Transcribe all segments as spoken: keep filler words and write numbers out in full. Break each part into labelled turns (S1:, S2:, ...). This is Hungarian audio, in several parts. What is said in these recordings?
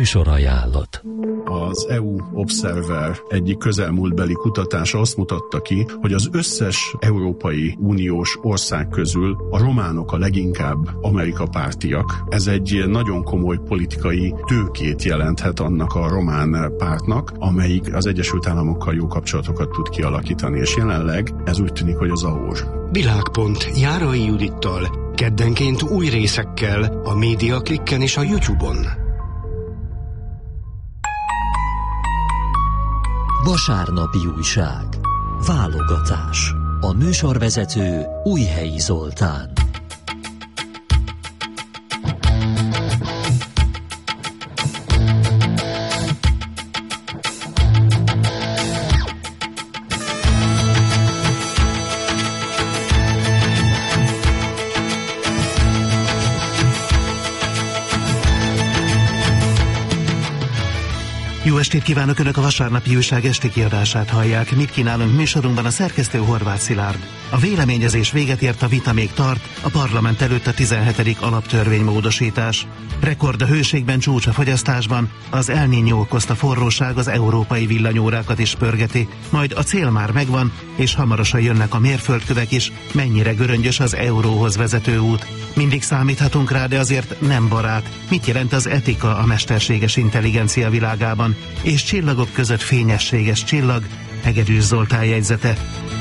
S1: Műsorajánlat.
S2: Az é u Observer egyik közelmúltbeli kutatása azt mutatta ki, hogy az összes Európai Uniós ország közül a románok a leginkább Amerika pártiak. Ez egy nagyon komoly politikai tőkét jelenthet annak a román pártnak, amelyik az Egyesült Államokkal jó kapcsolatokat tud kialakítani, és jelenleg ez úgy tűnik, hogy az á o er.
S3: Világpont Járai Judittal, keddenként új részekkel a Média Klikken és a YouTube-on.
S1: Vasárnapi újság. Válogatás. A műsorvezető Újhelyi Zoltán.
S4: Jó estét kívánok! Önök a vasárnapi újság esti kiadását hallják. Mit kínálunk műsorunkban? A szerkesztő Horváth Szilárd. A véleményezés véget ért, a vita még tart, a parlament előtt a tizenhetedik alaptörvénymódosítás. Rekord a hőségben, csúcs a fogyasztásban, az El Niño okozta forróság az európai villanyórákat is pörgeti, majd a cél már megvan, és hamarosan jönnek a mérföldkövek is, mennyire göröngyös az euróhoz vezető út. Mindig számíthatunk rá, de azért nem barát. Mit jelent az etika a mesterséges intelligencia világában? És csillagok között fényességes csillag, Hegedűs Zoltán jegyzete.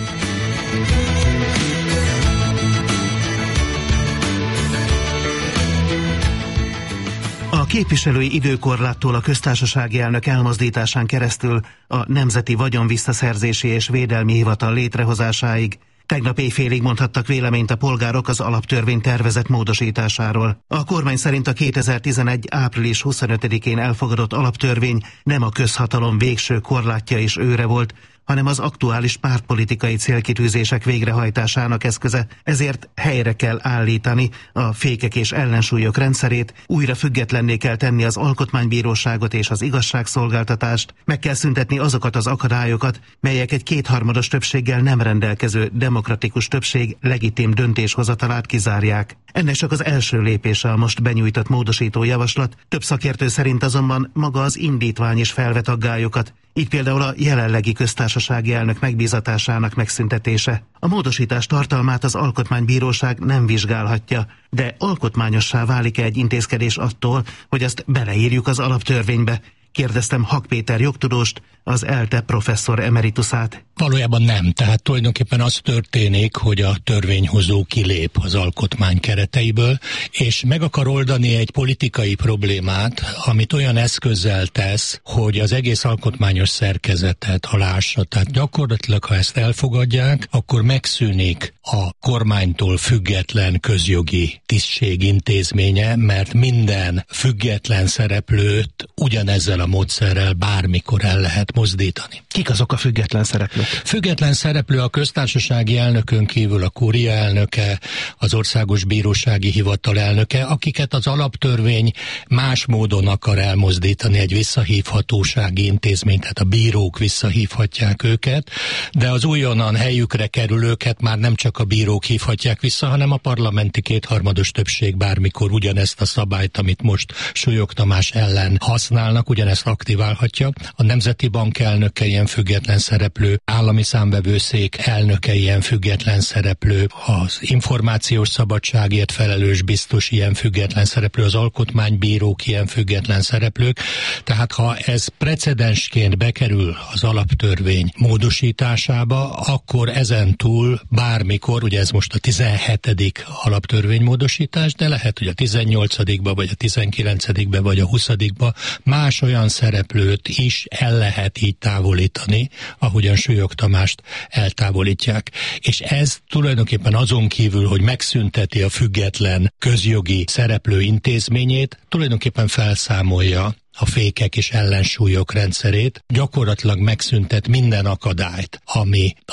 S4: A képviselői időkorláttól a köztársasági elnök elmozdításán keresztül a Nemzeti Vagyonvisszaszerzési és Védelmi Hivatal létrehozásáig tegnap éjfélig mondhattak véleményt a polgárok az alaptörvény tervezett módosításáról. A kormány szerint a kétezer-tizenegy. április huszonötödikén elfogadott alaptörvény nem a közhatalom végső korlátja és őre volt, hanem az aktuális pártpolitikai célkitűzések végrehajtásának eszköze, ezért helyre kell állítani a fékek és ellensúlyok rendszerét, újra függetlenné kell tenni az alkotmánybíróságot és az igazságszolgáltatást, meg kell szüntetni azokat az akadályokat, melyek egy kétharmados többséggel nem rendelkező demokratikus többség legitim döntéshozatalát kizárják. Ennek csak az első lépése a most benyújtott módosító javaslat, több szakértő szerint azonban maga az indítvány is felvet aggályokat, így például a jelenlegi köztársasági elnök megbízatásának megszüntetése. A módosítás tartalmát az Alkotmánybíróság nem vizsgálhatja, de alkotmányossá válik-e egy intézkedés attól, hogy azt beleírjuk az alaptörvénybe? Kérdeztem Hak Péter jogtudóst, az ELTE professzor emeritusát.
S5: Valójában nem, tehát tulajdonképpen az történik, hogy a törvényhozó kilép az alkotmány kereteiből, és meg akar oldani egy politikai problémát, amit olyan eszközzel tesz, hogy az egész alkotmányos szerkezetet alássa. Tehát gyakorlatilag, ha ezt elfogadják, akkor megszűnik a kormánytól független közjogi tisztség intézménye, mert minden független szereplőt ugyanezzel a módszerrel bármikor el lehet mozdítani.
S4: Kik azok a független szereplők?
S5: Független szereplő a köztársasági elnökön kívül a kúria elnöke, az országos bírósági hivatal elnöke, akiket az alaptörvény más módon akar elmozdítani, egy visszahívhatósági intézmény, tehát a bírók visszahívhatják őket, de az újonnan helyükre kerülőket már nem csak a bírók hívhatják vissza, hanem a parlamenti kétharmados többség bármikor ugyanezt a szabályt, amit most Súlyog Tamás ellen használnak, ugyanezt aktiválhatja. A Nemzeti Bank elnöke ilyen független szereplő, állami számvevőszék elnöke ilyen független szereplő, az információs szabadságért felelős biztos ilyen független szereplő, az alkotmánybírók ilyen független szereplők. Tehát ha ez precedensként bekerül az alaptörvény módosításába, akkor ezen túl bármikor, ugye ez most a tizenhetedik alaptörvénymódosítás, de lehet, hogy a tizennyolcadikba vagy a tizenkilencedikbe vagy a huszadikba más olyan szereplőt is el lehet így távolítani, ahogyan Súlyog Tamást eltávolítják. És ez tulajdonképpen azon kívül, hogy megszünteti a független közjogi szereplő intézményét, tulajdonképpen felszámolja a fékek és ellensúlyok rendszerét, gyakorlatilag megszüntet minden akadályt, ami a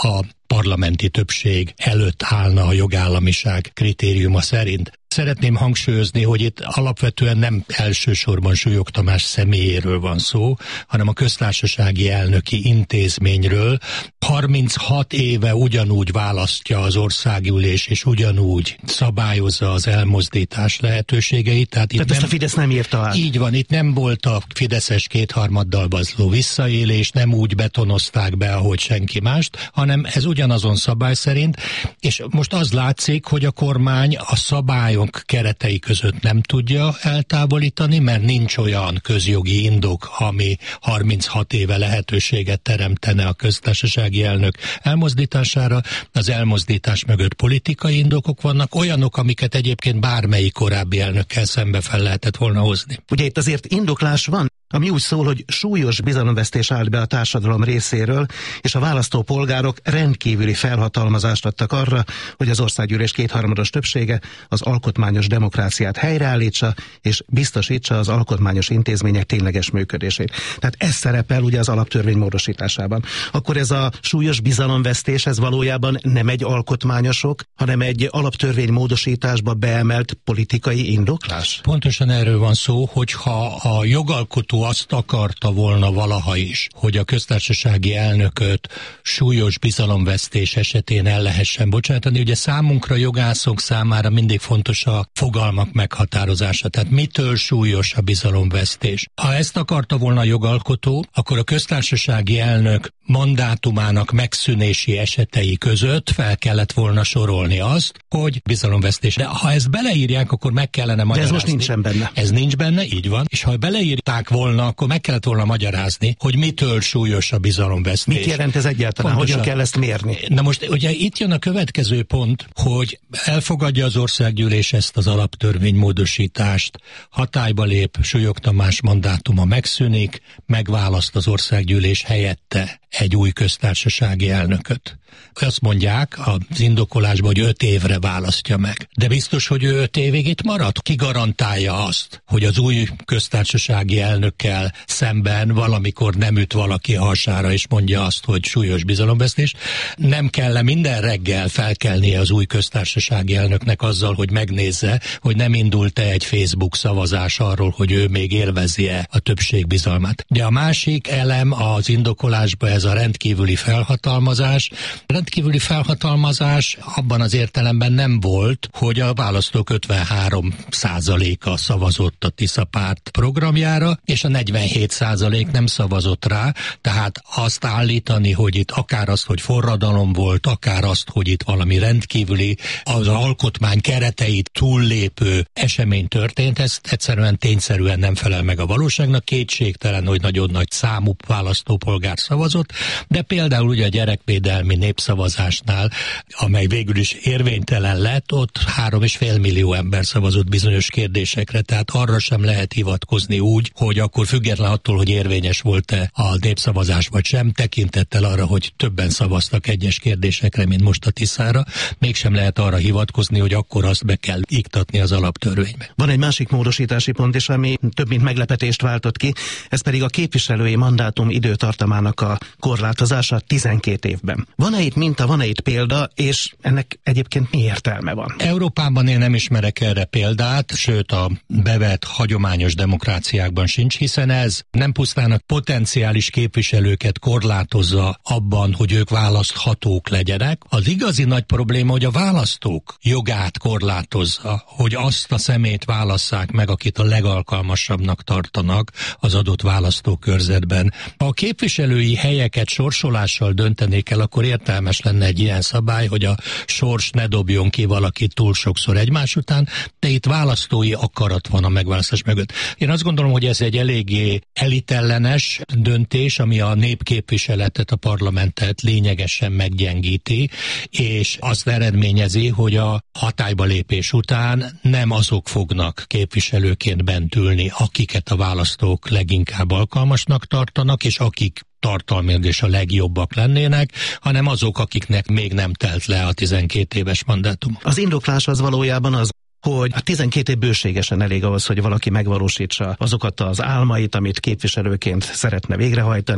S5: parlamenti többség előtt állna a jogállamiság kritériuma szerint. Szeretném hangsúlyozni, hogy itt alapvetően nem elsősorban Súlyog Tamás személyéről van szó, hanem a köztársasági elnöki intézményről. harminchat éve ugyanúgy választja az országgyűlés, és ugyanúgy szabályozza az elmozdítás lehetőségeit. Tehát, itt
S4: Tehát
S5: nem,
S4: ezt a Fidesz nem írta át.
S5: Így van, itt nem volt a fideszes kétharmaddal bazló visszaélés, nem úgy betonozták be, ahogy senki mást, hanem ez ugyanazon szabály szerint, és most az látszik, hogy a kormány a szabály keretei között nem tudja eltávolítani, mert nincs olyan közjogi indok, ami harminchat éve lehetőséget teremtene a köztársasági elnök elmozdítására. Az elmozdítás mögött politikai indokok vannak, olyanok, amiket egyébként bármelyik korábbi elnökkel szembe fel lehetett volna hozni.
S4: Ugye itt azért indoklás van, ami úgy szól, hogy súlyos bizalomvesztés állt be a társadalom részéről, és a választópolgárok rendkívüli felhatalmazást adtak arra, hogy az országgyűlés kétharmados többsége az alkotmányos demokráciát helyreállítsa, és biztosítsa az alkotmányos intézmények tényleges működését. Tehát ez szerepel ugye az alaptörvény módosításában. Akkor ez a súlyos bizalomvesztés, ez valójában nem egy alkotmányosok, hanem egy alaptörvény módosításba beemelt politikai indoklás?
S5: Pontosan erről van szó, hogyha a jogalkotó azt akarta volna valaha is, hogy a köztársasági elnököt súlyos bizalomvesztés esetén el lehessen bocsátani. Ugye számunkra, jogászok számára mindig fontos a fogalmak meghatározása, tehát mitől súlyos a bizalomvesztés. Ha ezt akarta volna a jogalkotó, akkor a köztársasági elnök mandátumának megszűnési esetei között fel kellett volna sorolni azt, hogy bizalomvesztés. De ha ezt beleírják, akkor meg kellene magyarázni.
S4: De ez most nincsen benne.
S5: Ez nincs benne, így van. És ha beleírták volna, akkor meg kellett volna magyarázni, hogy mitől súlyos a bizalomvesztés.
S4: Mit jelent ez egyáltalán? Pontosan. Hogyan kell ezt mérni?
S5: Na most ugye itt jön a következő pont, hogy elfogadja az országgyűlés ezt az alaptörvénymódosítást, hatályba lép, Súlyog Tamás mandátuma megszűnik, megválaszt az országgyűlés helyette egy új köztársasági elnököt. Azt mondják az indokolásban, hogy öt évre választja meg. De biztos, hogy ő öt évig itt marad? Ki garantálja azt, hogy az új köztársasági elnökkel szemben valamikor nem üt valaki hasára, és mondja azt, hogy súlyos bizalomvesztés? Nem kell minden reggel felkelnie az új köztársasági elnöknek azzal, hogy megnézze, hogy nem indult-e egy Facebook szavazás arról, hogy ő még élvezi-e a többség bizalmát. De a másik elem az indokolásban ez a rendkívüli felhatalmazás. Rendkívüli felhatalmazás abban az értelemben nem volt, hogy a választók ötvenhárom százaléka szavazott a Tisza párt programjára, és a negyvenhét százalék nem szavazott rá, tehát azt állítani, hogy itt akár azt, hogy forradalom volt, akár azt, hogy itt valami rendkívüli, az alkotmány kereteit túllépő esemény történt, ez egyszerűen tényszerűen nem felel meg a valóságnak, kétségtelen, hogy nagyon nagy számú választópolgár szavazott, de például ugye a gyerekvédelmi népszavazásnál, amely végül is érvénytelen lett, ott három és fél millió ember szavazott bizonyos kérdésekre, tehát arra sem lehet hivatkozni úgy, hogy akkor független attól, hogy érvényes volt-e a népszavazás vagy sem, tekintettel arra, hogy többen szavaztak egyes kérdésekre, mint most a Tiszára, mégsem lehet arra hivatkozni, hogy akkor azt be kell iktatni az alaptörvénybe.
S4: Van egy másik módosítási pont is, ami több mint meglepetést váltott ki, ez pedig a képviselői mandátum időtartamának a korlátozása tizenkét évben. Van-e itt minta, van-e itt példa, és ennek egyébként mi értelme van?
S5: Európában én nem ismerek erre példát, sőt a bevett hagyományos demokráciákban sincs, hiszen ez nem pusztán a potenciális képviselőket korlátozza abban, hogy ők választhatók legyenek. Az igazi nagy probléma, hogy a választók jogát korlátozza, hogy azt a szemét válasszák meg, akit a legalkalmasabbnak tartanak az adott választókörzetben. Ha a képviselői helyeket sorsolással döntenék el, akkor értelmes lenne egy ilyen szabály, hogy a sors ne dobjon ki valakit túl sokszor egymás után, de itt választói akarat van a megválasztás mögött. Én azt gondolom, hogy ez egy eléggé elitellenes döntés, ami a népképviseletet, a parlamentet lényegesen meggyengíti, és azt eredményezi, hogy a hatályba lépés után nem azok fognak képviselőként bent ülni, akiket a választók leginkább alkalmasnak tartanak, és akik tartalmilag és a legjobbak lennének, hanem azok, akiknek még nem telt le a tizenkét éves mandátum.
S4: Az indoklás az valójában az, hogy a tizenkét év bőségesen elég ahhoz, hogy valaki megvalósítsa azokat az álmait, amit képviselőként szeretne végrehajtani,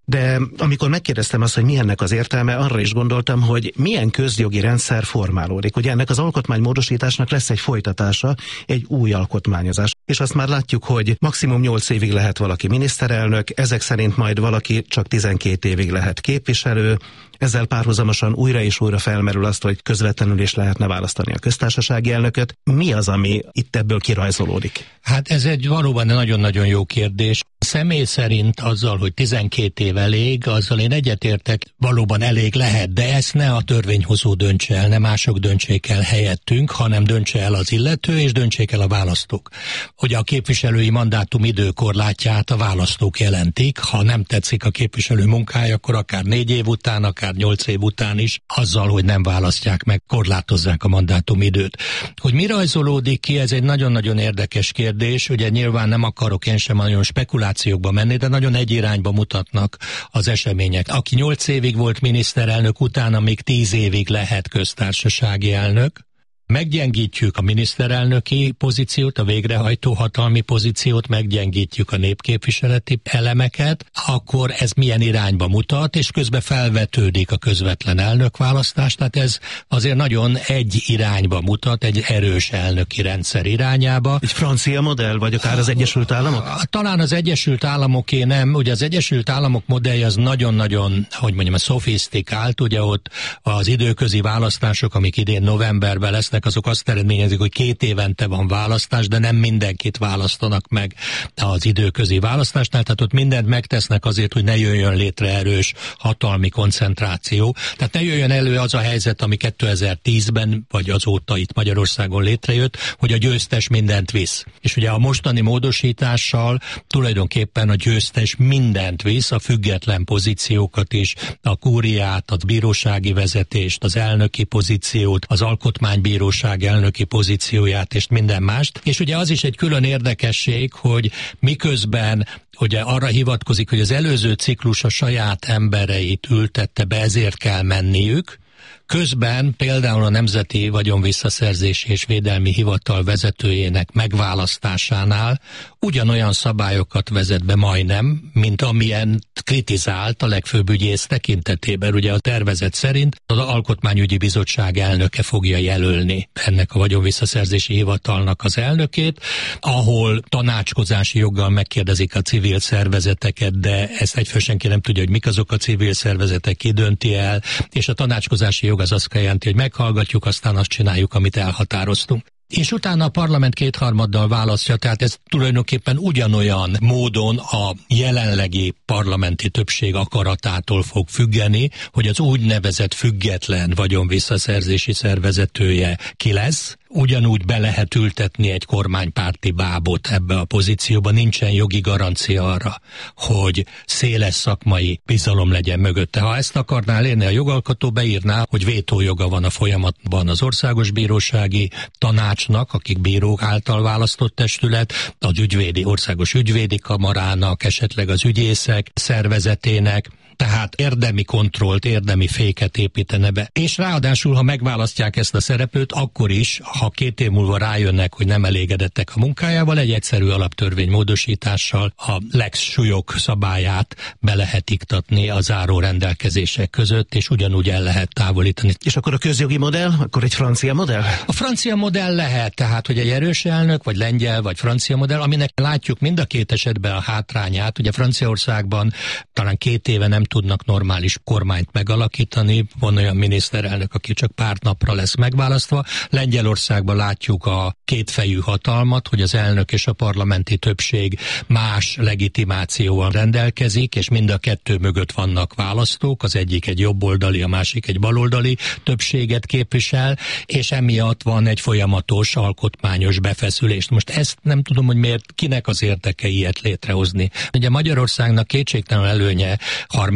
S4: De amikor megkérdeztem azt, hogy mi ennek az értelme, arra is gondoltam, hogy milyen közjogi rendszer formálódik. Ugye ennek az alkotmánymódosításnak lesz egy folytatása, egy új alkotmányozás. És azt már látjuk, hogy maximum nyolc évig lehet valaki miniszterelnök, ezek szerint majd valaki csak tizenkét évig lehet képviselő. Ezzel párhuzamosan újra és újra felmerül azt, hogy közvetlenül is lehetne választani a köztársasági elnököt. Mi az, ami itt ebből kirajzolódik?
S5: Hát ez egy valóban nagyon-nagyon jó kérdés. Személy szerint azzal, hogy tizenkét év elég, azzal én egyetértek, valóban elég lehet, de ezt ne a törvényhozó döntse el, ne mások döntsék el helyettünk, hanem döntse el az illető, és döntsék el a választók. Hogy a képviselői mandátum időkorlátját a választók jelentik, ha nem tetszik a képviselő munkája, akkor akár négy év után, akár nyolc év után is, azzal, hogy nem választják meg, korlátozzák a mandátum időt. Hogy mi rajzolódik ki, ez egy nagyon-nagyon érdekes kérdés, ugye nyilván nem akarok én sem nagyon spekulációkba menni, de nagyon egy irányba mutatnak az események. Aki nyolc évig volt miniszterelnök, utána még tíz évig lehet köztársasági elnök. Meggyengítjük a miniszterelnöki pozíciót, a végrehajtó hatalmi pozíciót, meggyengítjük a népképviseleti elemeket, akkor ez milyen irányba mutat, és közben felvetődik a közvetlen elnökválasztás, tehát ez azért nagyon egy irányba mutat, egy erős elnöki rendszer irányába.
S4: Egy francia modell, vagy akár az Egyesült Államok?
S5: Talán az Egyesült Államoké nem, ugye az Egyesült Államok modellje az nagyon-nagyon, hogy mondjam, a szofisztikált, ugye ott az időközi választások, amik idén novemberben lesznek, azok azt eredményezik, hogy két évente van választás, de nem mindenkit választanak meg az időközi választásnál, tehát ott mindent megtesznek azért, hogy ne jöjjön létre erős hatalmi koncentráció. Tehát ne jöjjön elő az a helyzet, ami kétezer-tízben, vagy azóta itt Magyarországon létrejött, hogy a győztes mindent visz. És ugye a mostani módosítással tulajdonképpen a győztes mindent visz, a független pozíciókat is, a kúriát, a bírósági vezetést, az elnöki pozíciót, az alkotmánybíróság elnöki pozícióját és minden mást. És ugye az is egy külön érdekesség, hogy miközben ugye arra hivatkozik, hogy az előző ciklus a saját embereit ültette be, ezért kell menniük, közben például a Nemzeti Vagyonvisszaszerzési és Védelmi Hivatal vezetőjének megválasztásánál ugyanolyan szabályokat vezet be majdnem, mint amilyen kritizált a legfőbb ügyész tekintetében. Ugye a tervezet szerint az Alkotmányügyi Bizottság elnöke fogja jelölni ennek a Vagyonvisszaszerzési Hivatalnak az elnökét, ahol tanácskozási joggal megkérdezik a civil szervezeteket, de ezt egyfő senki nem tudja, hogy mik azok a civil szervezetek, ki dönti el, és a tanácskozási jog az azt jelenti, hogy meghallgatjuk, aztán azt csináljuk, amit elhatároztunk. És utána a parlament kétharmaddal választja, tehát ez tulajdonképpen ugyanolyan módon a jelenlegi parlamenti többség akaratától fog függeni, hogy az úgynevezett független vagyonvisszaszerzési szervezetője ki lesz. Ugyanúgy be lehet ültetni egy kormánypárti bábot ebbe a pozícióba, nincsen jogi garancia arra, hogy széles szakmai bizalom legyen mögötte. Ha ezt akarná elérni a jogalkotó, beírná, hogy vétójoga van a folyamatban az Országos Bírósági Tanácsnak, akik bírók által választott testület, az ügyvédi, Országos Ügyvédi Kamarának, esetleg az ügyészek szervezetének, tehát érdemi kontrollt, érdemi féket építene be. És ráadásul, ha megválasztják ezt a szereplőt, akkor is, ha két év múlva rájönnek, hogy nem elégedettek a munkájával, egy egyszerű alaptörvény módosítással a lex súlyok szabályát be lehet iktatni a záró rendelkezések között, és ugyanúgy el lehet távolítani.
S4: És akkor a közjogi modell? Akkor egy francia modell?
S5: A francia modell lehet, tehát, hogy egy erős elnök, vagy lengyel, vagy francia modell, aminek látjuk mind a két esetben a hátrányát. Ugye Franciaországban talán két éve nem tudnak normális kormányt megalakítani, van olyan miniszterelnök, aki csak pár napra lesz megválasztva. Lengyelországban látjuk a kétfejű hatalmat, hogy az elnök és a parlamenti többség más legitimációval rendelkezik, és mind a kettő mögött vannak választók, az egyik egy jobboldali, a másik egy baloldali többséget képvisel, és emiatt van egy folyamatos alkotmányos befeszülés. Most ezt nem tudom, hogy miért, kinek az érdeke ilyet létrehozni. Ugye Magyarországnak kétségtelen előnye harminc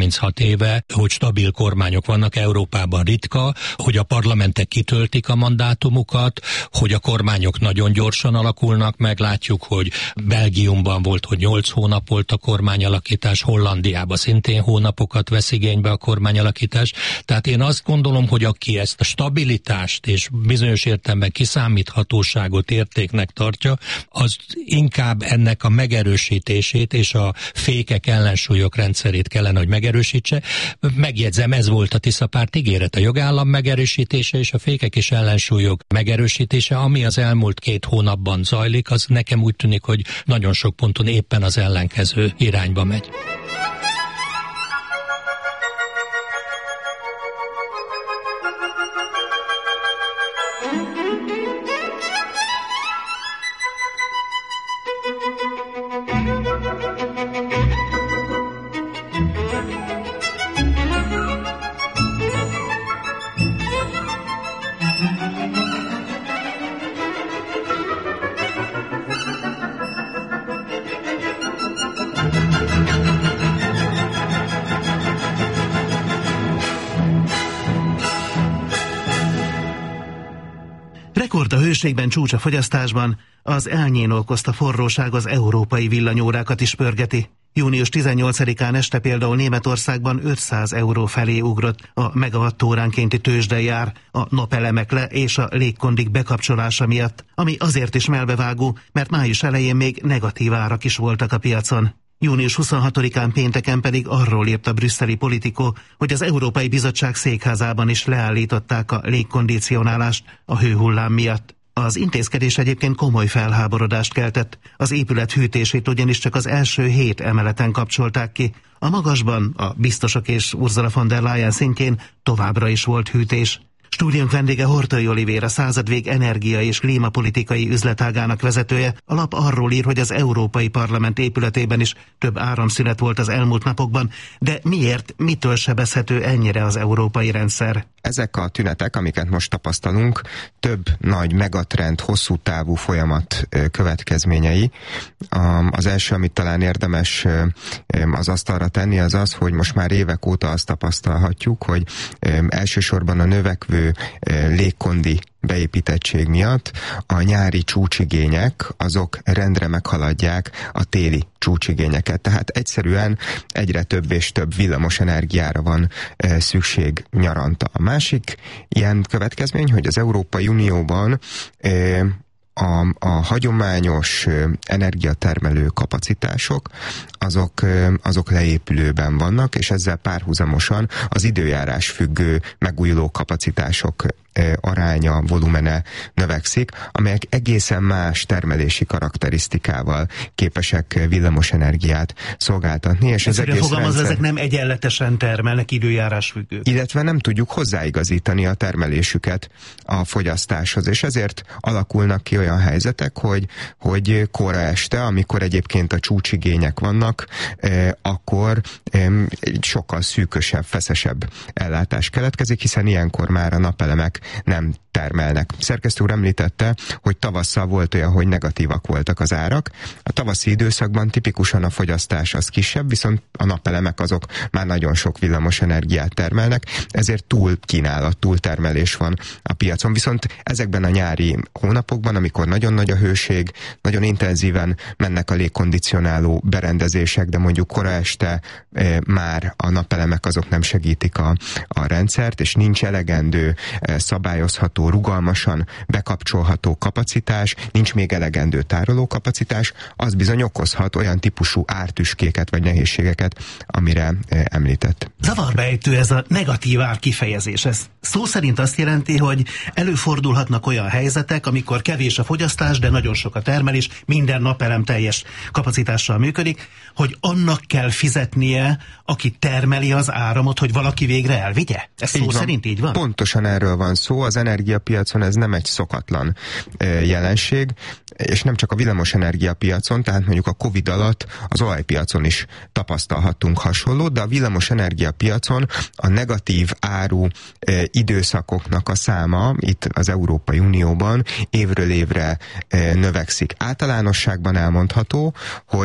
S5: harminchat éve, hogy stabil kormányok vannak, Európában ritka, hogy a parlamentek kitöltik a mandátumukat, hogy a kormányok nagyon gyorsan alakulnak meg, látjuk, hogy Belgiumban volt, hogy nyolc hónap volt a kormányalakítás, Hollandiában szintén hónapokat vesz igénybe a kormányalakítás. Tehát én azt gondolom, hogy aki ezt a stabilitást és bizonyos értelemben kiszámíthatóságot értéknek tartja, az inkább ennek a megerősítését és a fékek ellensúlyok rendszerét kellene, hogy megerősítse. Megjegyzem, ez volt a Tiszapárt ígéret, a jogállam megerősítése és a fékek és ellensúlyok megerősítése, ami az elmúlt két hónapban zajlik, az nekem úgy tűnik, hogy nagyon sok ponton éppen az ellenkező irányba megy.
S4: Rekord a hőségben, csúcs a fogyasztásban, az elnyén okozta forróság az európai villanyórákat is pörgeti. június tizennyolcadikán este például Németországban ötszáz euró felé ugrott a megawattóránkénti tőzsdei ár a napelemek le és a légkondik bekapcsolása miatt, ami azért is melbevágó, mert május elején még negatív árak is voltak a piacon. június huszonhatodikán pénteken pedig arról írt a brüsszeli Politico, hogy az Európai Bizottság székházában is leállították a légkondicionálást a hőhullám miatt. Az intézkedés egyébként komoly felháborodást keltett, az épület hűtését ugyanis csak az első hét emeleten kapcsolták ki. A magasban, a biztosok és Ursula von der Leyen szintjén továbbra is volt hűtés. Stúdiónk vendége Horthy Olivér, a századvég energia- és klímapolitikai üzletágának vezetője. A lap arról ír, hogy az Európai Parlament épületében is több áramszünet volt az elmúlt napokban, de miért, mitől sebezhető ennyire az európai rendszer?
S6: Ezek a tünetek, amiket most tapasztalunk, több nagy megatrend, hosszú távú folyamat következményei. Az első, amit talán érdemes az asztalra tenni, az az, hogy most már évek óta azt tapasztalhatjuk, hogy elsősorban a növekvő légkondi beépítettség miatt a nyári csúcsigények azok rendre meghaladják a téli csúcsigényeket. Tehát egyszerűen egyre több és több villamos energiára van e, szükség nyaranta. A másik ilyen következmény, hogy az Európai Unióban e, A, a hagyományos energiatermelő kapacitások, azok, azok leépülőben vannak, és ezzel párhuzamosan az időjárás függő megújuló kapacitások aránya, volumene növekszik, amelyek egészen más termelési karakterisztikával képesek villamos energiát szolgáltatni. És ez egész
S4: fogalmaz,
S6: rendszer...
S4: ezek nem egyenletesen termelnek, időjárás függő.
S6: Illetve nem tudjuk hozzáigazítani a termelésüket a fogyasztáshoz, és ezért alakulnak ki olyan helyzetek, hogy, hogy kora este, amikor egyébként a csúcsigények vannak, eh, akkor eh, sokkal szűkösebb, feszesebb ellátás keletkezik, hiszen ilyenkor már a napelemek nem termelnek. Szerkesztő úr említette, hogy tavasszal volt olyan, hogy negatívak voltak az árak. A tavaszi időszakban tipikusan a fogyasztás az kisebb, viszont a napelemek azok már nagyon sok villamos energiát termelnek, ezért túl kínálat, túl termelés van a piacon. Viszont ezekben a nyári hónapokban, amikor nagyon nagy a hőség, nagyon intenzíven mennek a légkondicionáló berendezések, de mondjuk kora este e, már a napelemek azok nem segítik a, a rendszert, és nincs elegendő e, szabályozható, rugalmasan bekapcsolható kapacitás, nincs még elegendő tárolókapacitás, az bizony okozhat olyan típusú ártüskéket vagy nehézségeket, amire e, említett.
S4: Zavarba ejtő ez a negatív ár kifejezés. Ez szó szerint azt jelenti, hogy előfordulhatnak olyan helyzetek, amikor kevés a fogyasztás, de nagyon sok a termelés, minden napelem teljes kapacitással működik, hogy annak kell fizetnie, aki termeli az áramot, hogy valaki végre elvigye? Ez szó
S6: így
S4: szerint így van?
S6: Pontosan erről van szó. Az energiapiacon ez nem egy szokatlan e, jelenség, és nem csak a villamos energiapiacon, tehát mondjuk a Covid alatt az olajpiacon is tapasztalhattunk hasonlót, de a villamos energiapiacon a negatív áru e, időszakoknak a száma itt az Európai Unióban évről évre e, növekszik. Általánosságban elmondható, hogy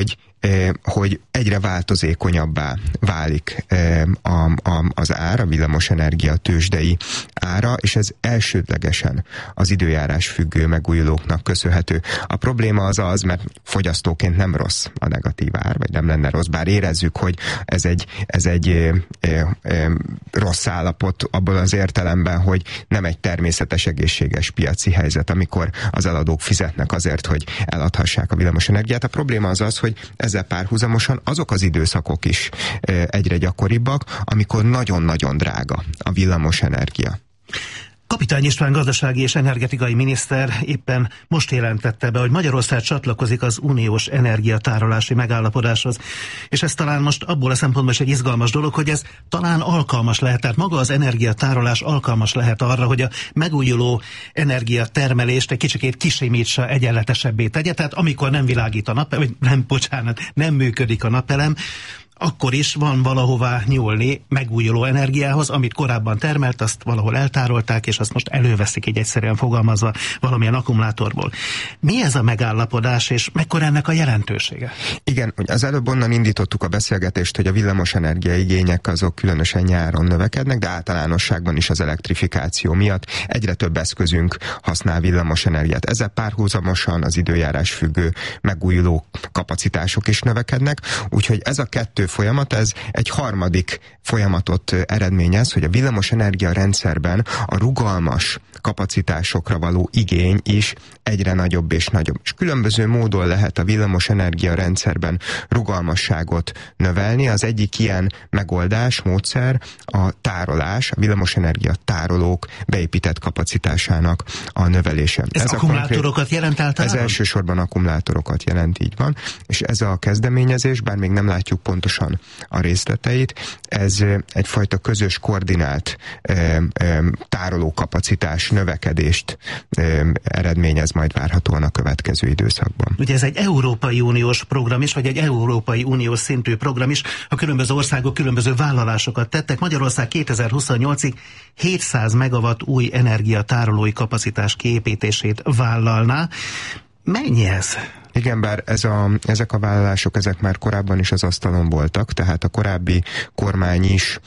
S6: hogy egyre változékonyabbá válik a, a, az ár, a villamosenergia tőzsdei ára, és ez elsődlegesen az időjárás függő megújulóknak köszönhető. A probléma az az, mert fogyasztóként nem rossz a negatív ár, vagy nem lenne rossz, bár érezzük, hogy ez egy, ez egy e, e, e, rossz állapot abból az értelemben, hogy nem egy természetes egészséges piaci helyzet, amikor az eladók fizetnek azért, hogy eladhassák a villamosenergiát. A probléma az az, hogy ezzel párhuzamosan azok az időszakok is e, egyre gyakoribbak, amikor nagyon-nagyon drága a villamosenergia.
S4: Kapitány István gazdasági és energetikai miniszter éppen most jelentette be, hogy Magyarország csatlakozik az uniós energiatárolási megállapodáshoz. És ez talán most abból a szempontból is egy izgalmas dolog, hogy ez talán alkalmas lehet, tehát maga az energiatárolás alkalmas lehet arra, hogy a megújuló energiatermelést egy kicsikét kisimítsa, egyenletesebbé tegye. Tehát amikor nem világít a napelem, vagy nem, bocsánat, nem működik a napelem, akkor is van valahová nyúlni megújuló energiához, amit korábban termelt, azt valahol eltárolták, és azt most előveszik, így egyszerűen fogalmazva, valamilyen akkumulátorból. Mi ez a megállapodás, és mekkora ennek a jelentősége?
S6: Igen, az előbb onnan indítottuk a beszélgetést, hogy a villamosenergia igények azok különösen nyáron növekednek, de általánosságban is az elektrifikáció miatt egyre több eszközünk használ villamosenergiát. Ezzel párhuzamosan az időjárás függő megújuló kapacitások is növekednek, úgyhogy ez a kettő folyamat, ez egy harmadik folyamatot eredményez, hogy a villamosenergia rendszerben a rugalmas kapacitásokra való igény is egyre nagyobb és nagyobb. És különböző módon lehet a villamosenergia rendszerben rugalmasságot növelni. Az egyik ilyen megoldás, módszer a tárolás, a villamosenergia tárolók beépített kapacitásának a növelése.
S4: Ez, ez akkumulátorokat konkrét, jelent általában?
S6: Ez elsősorban akkumulátorokat jelent, így van. És ez a kezdeményezés, bár még nem látjuk pontosan a részleteit, ez egyfajta közös koordinált e, e, tárolókapacitás növekedést e, eredményez majd várhatóan a következő időszakban.
S4: Ugye ez egy Európai Uniós program is, vagy egy Európai Uniós szintű program is, a különböző országok különböző vállalásokat tettek. Magyarország kétezer-huszonnyolcig hétszáz megawatt új energiatárolói kapacitás kiépítését vállalná. Mennyi ez?
S6: Igen, bár ez a, ezek a vállalások, ezek már korábban is az asztalon voltak, tehát a korábbi kormány is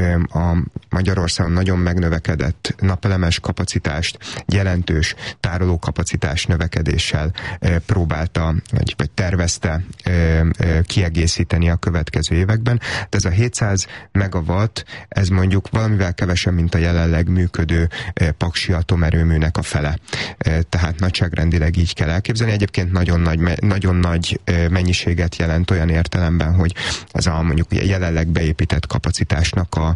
S6: a Magyarországon nagyon megnövekedett napelemes kapacitást, jelentős tárolókapacitás növekedéssel próbálta, vagy, vagy tervezte kiegészíteni a következő években. De ez a hétszáz megawatt, ez mondjuk valamivel kevesebb, mint a jelenleg működő paksi atomerőműnek a fele. Tehát nagyságrendileg így kell elképzelni. Egyébként nagyon nagy nagyon nagy mennyiséget jelent olyan értelemben, hogy ez a mondjuk jelenleg beépített kapacitásnak a,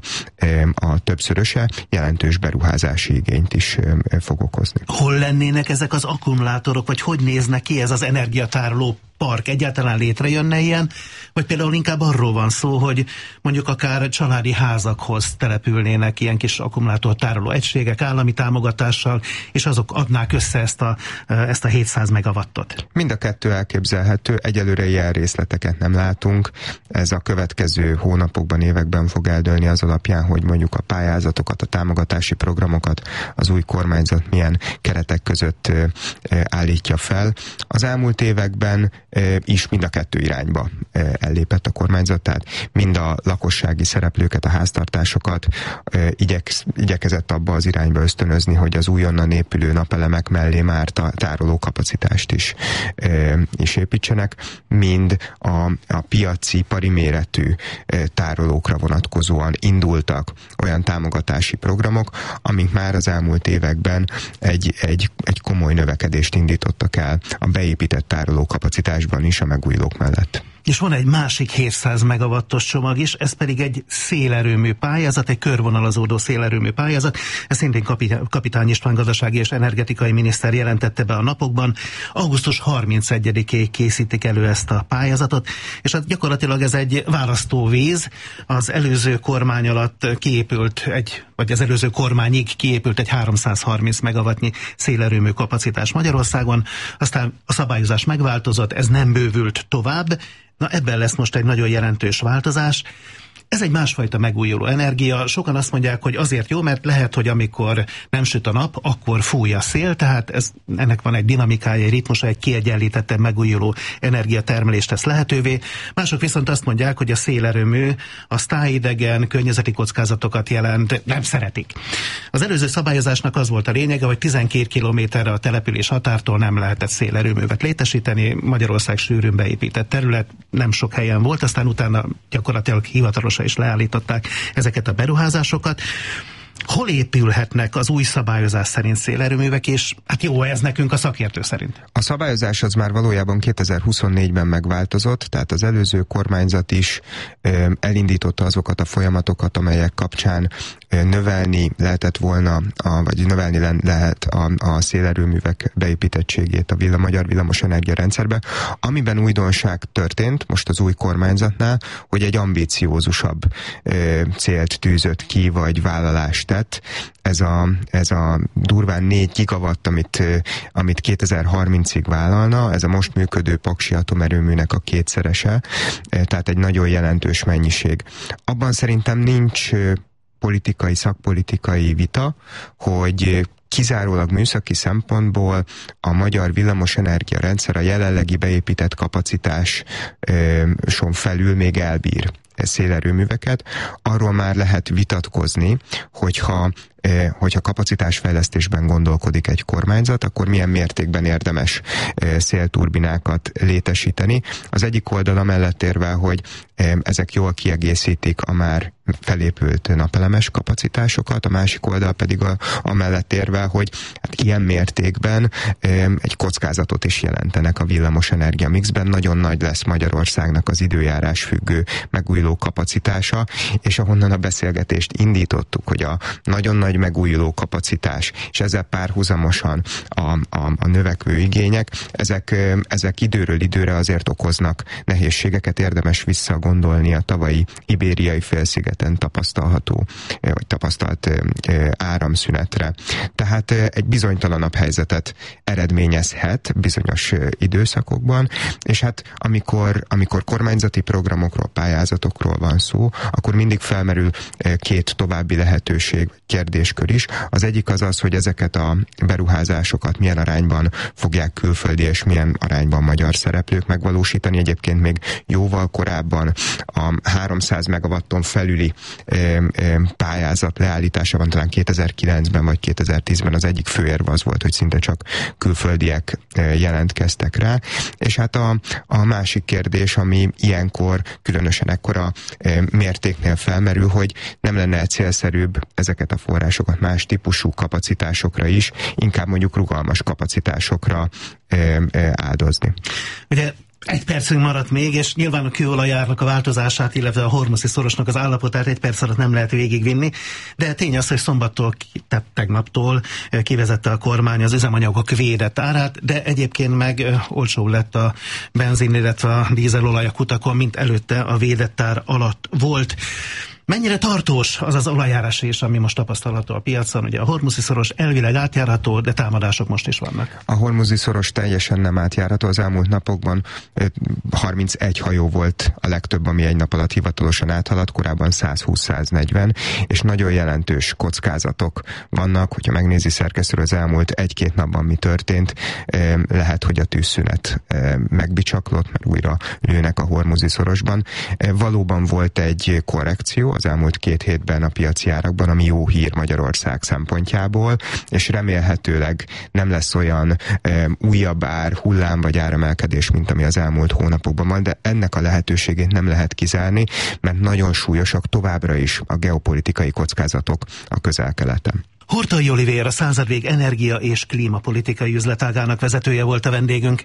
S6: a többszöröse jelentős beruházási igényt is fog okozni.
S4: Hol lennének ezek az akkumulátorok, vagy hogy néznek ki ez az energiatároló park? Egyáltalán létrejönne ilyen? Vagy például inkább arról van szó, hogy mondjuk akár családi házakhoz települnének ilyen kis akkumulátortároló egységek állami támogatással, és azok adnák össze ezt a, ezt a hétszáz megawattot?
S6: Mind a kettő elképzelhető, egyelőre ilyen részleteket nem látunk. Ez a következő hónapokban, években fog eldőlni az alapján, hogy mondjuk a pályázatokat, a támogatási programokat az új kormányzat milyen keretek között állítja fel. Az elmúlt években is mind a kettő irányba ellépett a kormányzat, tehát mind a lakossági szereplőket, a háztartásokat igyek, igyekezett abba az irányba ösztönözni, hogy az újonnan épülő napelemek mellé már tároló kapacitást is, is építsenek, mind a, a piaci, ipari méretű tárolókra vonatkozóan indultak olyan támogatási programok, amik már az elmúlt években egy, egy, egy komoly növekedést indítottak el a beépített tároló kapacitásban is a megújulók mellett.
S4: És van egy másik hétszáz megawattos csomag is, ez pedig egy szélerőmű pályázat, egy körvonalazódó szélerőmű pályázat. Ez szintén Kapitány István gazdasági és energetikai miniszter jelentette be a napokban. augusztus harmincegyedikéig készítik elő ezt a pályázatot, és hát gyakorlatilag ez egy választóvíz. Az előző kormány alatt kiépült egy, vagy az előző kormányig kiépült egy háromszázharminc megawattnyi szélerőmű kapacitás Magyarországon. Aztán a szabályozás megváltozott, ez nem bővült tovább. Na ebben lesz most egy nagyon jelentős változás. Ez egy másfajta megújuló energia. Sokan azt mondják, hogy azért jó, mert lehet, hogy amikor nem süt a nap, akkor fúj a szél, tehát ez, ennek van egy dinamikája, egy ritmusa, egy kiegyenlítettebb megújuló energiatermelést tesz lehetővé. Mások viszont azt mondják, hogy a szélerőmű az tájidegen, környezeti kockázatokat jelent, nem szeretik. Az előző szabályozásnak az volt a lényege, hogy tizenkét kilométerre a település határtól nem lehetett szélerőművet létesíteni. Magyarország sűrűn beépített terület, nem sok helyen volt, aztán utána gyakorlatilag hivatalosan is leállították ezeket a beruházásokat. Hol épülhetnek az új szabályozás szerint szélerőművek, és hát jó ez nekünk a szakértő szerint?
S6: A szabályozás az már valójában kétezer-huszonnégyben megváltozott, tehát az előző kormányzat is ö, elindította azokat a folyamatokat, amelyek kapcsán ö, növelni lehetett volna, a, vagy növelni le, lehet a, a szélerőművek beépítettségét a villa, magyar villamosenergia rendszerbe. Amiben újdonság történt most az új kormányzatnál, hogy egy ambíciózusabb ö, célt tűzött ki, vagy vállalást tett. Ez a, ez a durván négy gigawatt, amit, amit kétezer-harmincig vállalna, ez a most működő paksi atomerőműnek a kétszerese, tehát egy nagyon jelentős mennyiség. Abban szerintem nincs politikai, szakpolitikai vita, hogy kizárólag műszaki szempontból a magyar villamosenergia rendszer a jelenlegi beépített kapacitáson felül még elbír szélerőműveket. Arról már lehet vitatkozni, hogyha hogyha kapacitásfejlesztésben gondolkodik egy kormányzat, akkor milyen mértékben érdemes szélturbinákat létesíteni. Az egyik oldala mellett érve, hogy ezek jól kiegészítik a már felépült napelemes kapacitásokat, a másik oldal pedig a, a mellett érve, hogy hát ilyen mértékben egy kockázatot is jelentenek a villamosenergia mixben. Nagyon nagy lesz Magyarországnak az időjárás függő megújuló kapacitása, és ahonnan a beszélgetést indítottuk, hogy a nagyon nagy megújuló kapacitás, és ezzel párhuzamosan a, a, a növekvő igények, ezek, ezek időről időre azért okoznak nehézségeket, érdemes visszagondolni a tavalyi ibériai félszigeten tapasztalható, vagy tapasztalt áramszünetre. Tehát egy bizonytalanabb helyzetet eredményezhet bizonyos időszakokban, és hát amikor, amikor kormányzati programokról, pályázatokról van szó, akkor mindig felmerül két további lehetőség, kérdéskör is. Az egyik az az, hogy ezeket a beruházásokat milyen arányban fogják külföldi és milyen arányban magyar szereplők megvalósítani. Egyébként még jóval korábban a háromszáz megawatton felüli e, e, pályázat leállításában, talán kétezer-kilencben vagy kétezer-tízben az egyik főérv az volt, hogy szinte csak külföldiek e, jelentkeztek rá. És hát a, a másik kérdés, ami ilyenkor különösen ekkora e, mértéknél felmerül, hogy nem lenne célszerűbb ezeket a forrásokat más típusú kapacitásokra is, inkább mondjuk rugalmas kapacitásokra e, e, áldozni.
S4: Ugye egy percünk maradt még, és nyilván a kőolajárnak a változását, illetve a hormuszi szorosnak az állapotát egy perc alatt nem lehet végigvinni, de tény az, hogy szombattól, tehát tegnaptól kivezette a kormány az üzemanyagok védett árát, de egyébként meg olcsó lett a benzin, illetve a dízelolaj a kutakon, mint előtte a védett ár alatt volt. Mennyire tartós az az olajárás, ami most tapasztalható a piacon? Ugye a hormuszi szoros elvileg átjárható, de támadások most is vannak.
S6: A hormuszi szoros teljesen nem átjárható. Az elmúlt napokban harmincegy hajó volt a legtöbb, ami egy nap alatt hivatalosan áthaladt, korábban százhúsz-száznegyven, és nagyon jelentős kockázatok vannak. Hogyha megnézi szerkesztő az elmúlt egy-két napban mi történt, lehet, hogy a tűzszünet megbicsaklott, mert újra lőnek a hormuszi szorosban. Valóban volt egy korrekció az elmúlt két hétben a piaci árakban, ami jó hír Magyarország szempontjából, és remélhetőleg nem lesz olyan e, újabb ár, hullám vagy áremelkedés, mint ami az elmúlt hónapokban van, de ennek a lehetőségét nem lehet kizárni, mert nagyon súlyosak továbbra is a geopolitikai kockázatok a Közel-Keleten.
S4: Horthy Olivér, a Századvég energia és klímapolitikai üzletágának vezetője volt a vendégünk.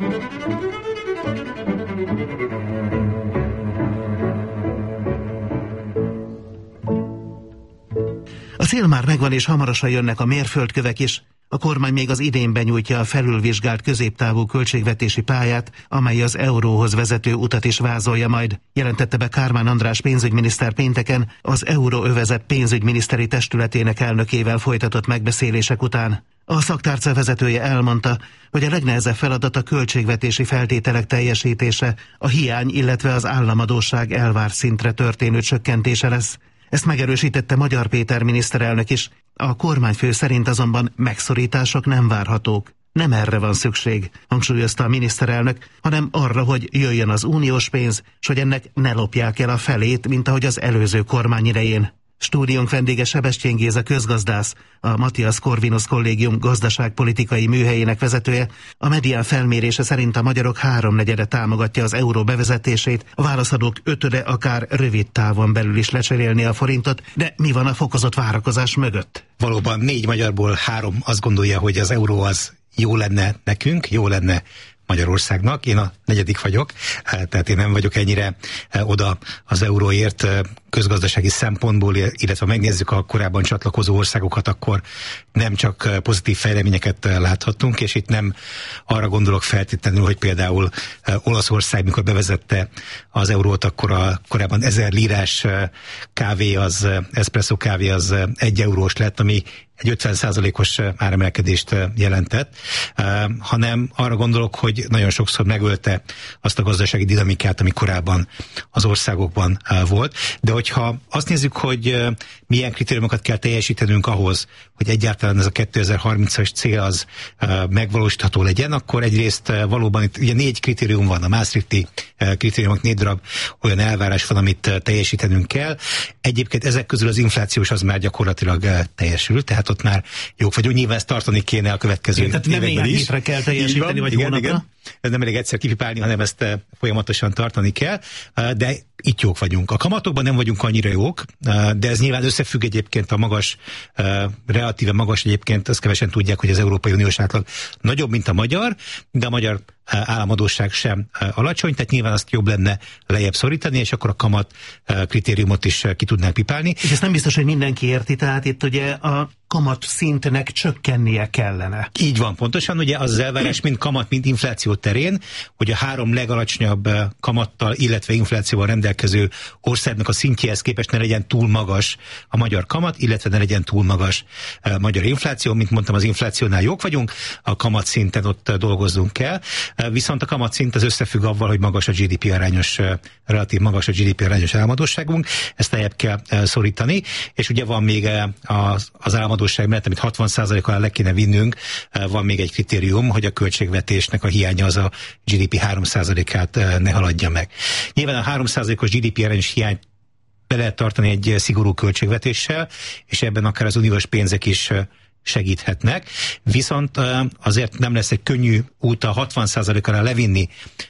S4: A cél már megvan, és hamarosan jönnek a mérföldkövek is. A kormány még az idén benyújtja a felülvizsgált középtávú költségvetési pályát, amely az euróhoz vezető utat is vázolja majd, jelentette be Kármán András pénzügyminiszter pénteken az Euróövezet pénzügyminiszteri testületének elnökével folytatott megbeszélések után. A szaktárca vezetője elmondta, hogy a legnehezebb feladat a költségvetési feltételek teljesítése, a hiány, illetve az államadósság elvárt szintre történő csökkentése lesz. Ezt megerősítette Magyar Péter miniszterelnök is. A kormányfő szerint azonban megszorítások nem várhatók. Nem erre van szükség, hangsúlyozta a miniszterelnök, hanem arra, hogy jöjjön az uniós pénz, s hogy ennek ne lopják el a felét, mint ahogy az előző kormány idején. Stúdiónk vendége Sebestyén Géza közgazdász, a Matthias Corvinus Kollégium gazdaságpolitikai műhelyének vezetője. A Medián felmérése szerint a magyarok háromnegyede támogatja az euró bevezetését, a válaszadók ötöde akár rövid távon belül is lecserélni a forintot, de mi van a fokozott várakozás mögött?
S7: Valóban négy magyarból három azt gondolja, hogy az euró az jó lenne nekünk, jó lenne Magyarországnak. Én a negyedik vagyok, tehát én nem vagyok ennyire oda az euróért közgazdasági szempontból, illetve megnézzük a korábban csatlakozó országokat, akkor nem csak pozitív fejleményeket láthattunk, és itt nem arra gondolok feltétlenül, hogy például Olaszország, mikor bevezette az eurót, akkor a korábban ezer lírás kávé, az espresso kávé az egy eurós lett, ami egy ötven százalékos áremelkedést jelentett, hanem arra gondolok, hogy nagyon sokszor megölte azt a gazdasági dinamikát, ami korábban az országokban volt. De hogyha azt nézzük, hogy milyen kritériumokat kell teljesítenünk ahhoz, hogy egyáltalán ez a kétezer-harmincas cél az megvalósítható legyen, akkor egyrészt valóban itt ugye négy kritérium van, a Maastrichti kritériumok, négy darab olyan elvárás van, amit teljesítenünk kell. Egyébként ezek közül az inflációs az már gyakorlatilag teljesül, tehát ott már jók vagyunk, nyilván ezt tartani kéne a következő
S4: években is. Tehát nem néhány hétre kell teljesíteni, vagy
S7: igen,
S4: hónapra?
S7: Igen. Ez nem elég egyszer kipipálni, hanem ezt folyamatosan tartani kell, de itt jók vagyunk. A kamatokban nem vagyunk annyira jók, de ez nyilván összefügg egyébként a magas, relatíve magas egyébként, azt kevesen tudják, hogy az Európai Uniós átlag nagyobb, mint a magyar, de a magyar államadósság sem alacsony, tehát nyilván azt jobb lenne lejjebb szorítani, és akkor a kamat kritériumot is ki tudnánk pipálni.
S4: És ezt nem biztos, hogy mindenki érti, tehát itt ugye a kamat szintnek csökkennie kellene.
S7: Így van, pontosan, ugye az elvárás mind kamat, mind infláció terén, hogy a három legalacsonyabb kamattal, illetve inflációval rendelkező országnak a szintjéhez képest ne legyen túl magas a magyar kamat, illetve ne legyen túl magas a magyar infláció. Mint mondtam, az inflációnál jók vagyunk, a kamat szinten ott dolgozzunk kell, viszont a kamat szint az összefügg avval, hogy magas a gé dé pé arányos, relatív magas a gé dé pé arányos államadósságunk, ezt lejjebb kell szorítani, és ugye van még az, az államadósság mellett, amit hatvan százalék alá le kéne vinnünk, van még egy kritérium, hogy a költségvetésnek a hiánya az a gé dé pé három százalékát ne haladja meg. Nyilván a három százalékos gé dé pé arányos hiányt be lehet tartani egy szigorú költségvetéssel, és ebben akár az uniós pénzek is segíthetnek, viszont azért nem lesz egy könnyű út a hatvan százalék alá levinni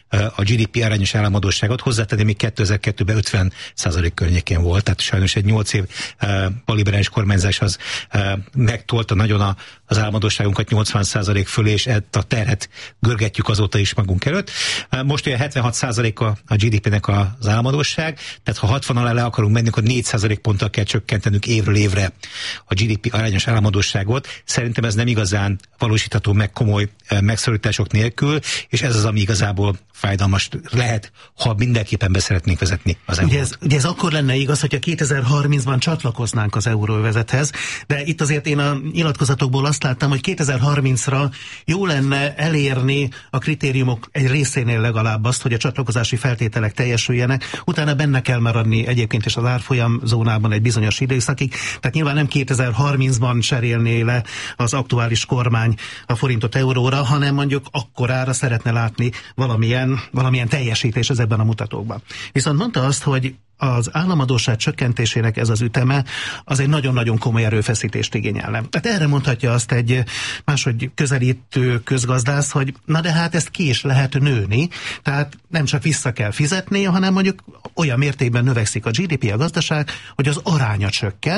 S7: a gé dé pé arányos államadósságot, hozzátenni még kétezer-kettőben ötven százalék környékén volt, tehát sajnos egy nyolc év balliberális kormányzás az megtolta nagyon a, az államadósságunkat nyolcvan százalék fölé, és ezt a terhet görgetjük azóta is magunk előtt. Most olyan hetvenhat százalék a, a gé dé pének az államadósság, tehát ha hatvan alá le akarunk menni, akkor négy százalék ponttal kell csökkentenünk évről évre a gé dé pé arányos államadósságot. Szerintem ez nem igazán valósítható meg komoly megszorítások nélkül, és ez az, ami igazából fájdalmas lehet, ha mindenképpen beszeretnénk vezetni az eurót.
S4: Ugye ez, ugye ez akkor lenne igaz, hogyha kétezer-harmincban csatlakoznánk az euróövezethez, de itt azért én a nyilatkozatokból azt láttam, hogy kétezer-harmincra jó lenne elérni a kritériumok egy részénél legalább azt, hogy a csatlakozási feltételek teljesüljenek, utána benne kell maradni egyébként is az árfolyam zónában egy bizonyos időszakig, tehát nyilván nem kétezer-harmincban cserélné le az aktuális kormány a forintot euróra, hanem mondjuk akkorára szeretne látni valamilyen valamilyen teljesítés ez ebben a mutatókban. Viszont mondta azt, hogy az államadósság csökkentésének ez az üteme, az egy nagyon-nagyon komoly erőfeszítést igényelne. Tehát erre mondhatja azt egy máshogy közelítő közgazdász, hogy na de hát ezt ki is lehet nőni, tehát nem csak vissza kell fizetni, hanem mondjuk olyan mértékben növekszik a gé dé pé, a gazdaság, hogy az aránya csökken,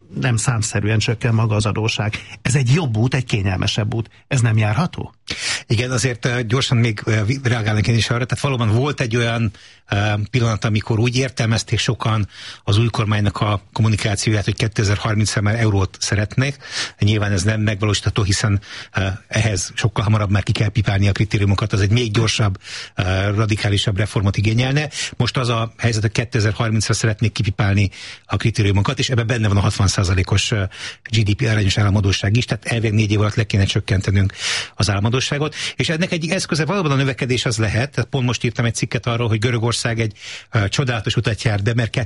S4: nem számszerűen csökken maga az adósság. Ez egy jobb út, egy kényelmesebb út. Ez nem járható?
S7: Igen, azért gyorsan még reagálnak én is arra, tehát valóban volt egy olyan pillanat, amikor úgy értelmezték sokan az új kormánynak a kommunikációját, hogy kétezer-harmincra már eurót szeretnék. Nyilván ez nem megvalósítható, hiszen ehhez sokkal hamarabb már ki kell pipálni a kritériumokat, az egy még gyorsabb, radikálisabb reformot igényelne. Most az a helyzet, hogy kétezer-harmincra szeretnék kipipálni a kritériumokat, és ebben benne van a hatvan százalékos gé dé pé arányos államadósság is, tehát elvileg négy év alatt le kéne csökkentenünk az államadósságot, és ennek egyik eszköze valóban a növekedés az lehet, tehát pont most írtam egy cikket arról, hogy Görögország egy uh, csodálatos utat jár be, mert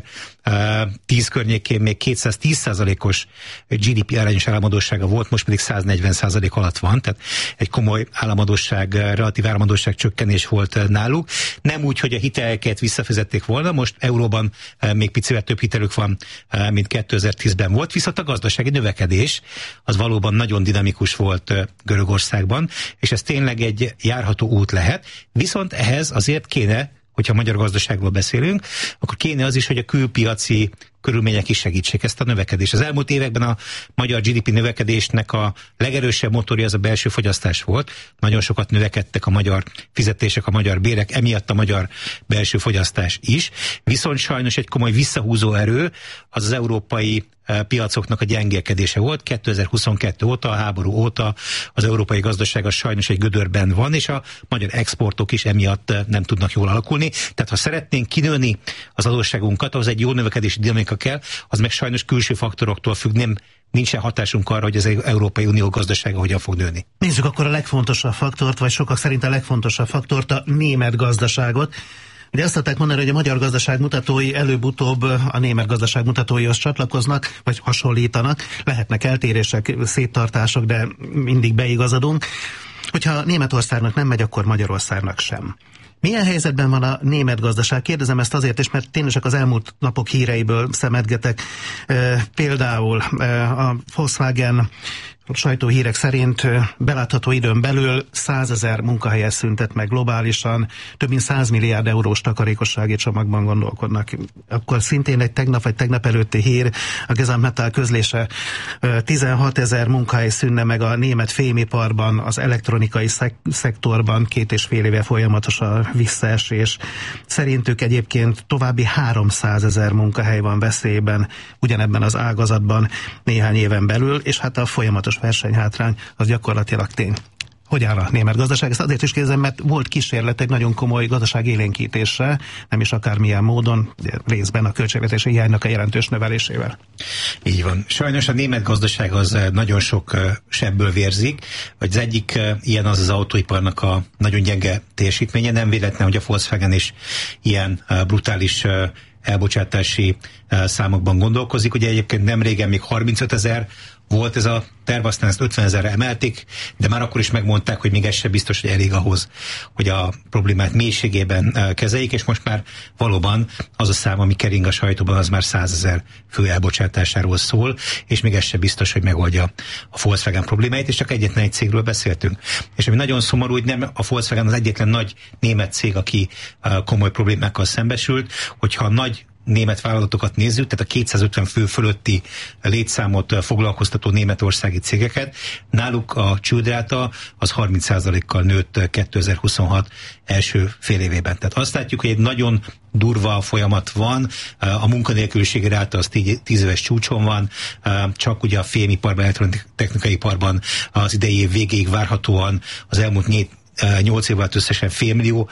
S7: kétezer-tíz környékén még kétszáztíz százalékos gé dé pé arányos államadóssága volt, most pedig száznegyven százalék alatt van, tehát egy komoly államadósság, relatív államadósság csökkenés volt náluk. Nem úgy, hogy a hiteleket visszafizették volna, most euróban uh, még picivel több hitelük van, uh, mint kétezer-tízben volt, viszont a gazdasági növekedés az valóban nagyon dinamikus volt uh, Görögországban, és ez tényleg egy járható út lehet, viszont ehhez azért kéne, hogyha magyar gazdaságról beszélünk, akkor kéne az is, hogy a külpiaci körülmények is segítsék ezt a növekedést. Az elmúlt években a magyar gé dé pé növekedésnek a legerősebb motorja az a belső fogyasztás volt. Nagyon sokat növekedtek a magyar fizetések, a magyar bérek, emiatt a magyar belső fogyasztás is. Viszont sajnos egy komoly visszahúzó erő az az európai piacoknak a gyengélkedése volt. kétezer-huszonkettő óta, a háború óta az európai gazdaság az sajnos egy gödörben van, és a magyar exportok is emiatt nem tudnak jól alakulni. Tehát ha szeretnénk kinőni az adósságunkat, ahhoz egy jó növekedési dinamika kell, az meg sajnos külső faktoroktól függ, nem nincsen hatásunk arra, hogy az Európai Unió gazdasága hogyan fog nőni.
S4: Nézzük akkor a legfontosabb faktort, vagy sokak szerint a legfontosabb faktort, a német gazdaságot. Ugye azt szokták mondani, hogy a magyar gazdaság mutatói előbb-utóbb a német gazdaság mutatóihoz csatlakoznak, vagy hasonlítanak. Lehetnek eltérések, széttartások, de mindig beigazodunk. Hogyha Németországnak nem megy, akkor Magyarországnak sem. Milyen helyzetben van a német gazdaság? Kérdezem ezt azért is, mert tényleg csak az elmúlt napok híreiből szemedgetek. E, például e, a Volkswagen sajtóhírek szerint belátható időn belül százezer munkahelyet szüntet meg globálisan, több mint száz milliárd eurós takarékossági csomagban gondolkodnak. Akkor szintén egy tegnap vagy tegnap előtti hír, a Gesamtmetall közlése, tizenhatezer munkahely szűnne meg a német fémiparban, az elektronikai szek- szektorban, két és fél éve folyamatos a visszaesés. Szerintük egyébként további háromszázezer munkahely van veszélyben ugyanebben az ágazatban néhány éven belül, és hát a folyamatos versenyhátrány az gyakorlatilag tény. Hogy áll a német gazdaság? Ezt azért is kérdezem, mert volt kísérlet egy nagyon komoly gazdaság élénkítésre, nem is akármilyen módon, részben a költségvetési hiánynak a jelentős növelésével.
S7: Így van. Sajnos a német gazdaság az nagyon sok sebből vérzik, vagy az egyik ilyen az az autóiparnak a nagyon gyenge teljesítménye. Nem véletlen, hogy a Volkswagen is ilyen brutális elbocsátási számokban gondolkozik. Ugye egyébként nem régen még harmincötezer volt ez a terv, aztán ezt ötvenezerre emelték, de már akkor is megmondták, hogy még ez sem biztos, hogy elég ahhoz, hogy a problémát mélységében kezeljék, és most már valóban az a szám, ami kering a sajtóban, az már százezer fő elbocsátásáról szól, és még ez sem biztos, hogy megoldja a Volkswagen problémáit, és csak egyetlen egy cégről beszéltünk. És ami nagyon szomorú, hogy nem a Volkswagen az egyetlen nagy német cég, aki komoly problémákkal szembesült, hogyha nagy német vállalatokat nézzük, tehát a kétszázötven fő fölötti létszámot foglalkoztató németországi cégeket, náluk a csődráta az harminc százalékkal nőtt kétezer-huszonhat első fél évében. Tehát azt látjuk, hogy egy nagyon durva folyamat van, a munkanélküliségi ráta az tíz éves csúcson van, csak ugye a fémiparban, elektrotechnikai iparban az idei év végéig várhatóan az elmúlt négy nyolc év alatt összesen félmillió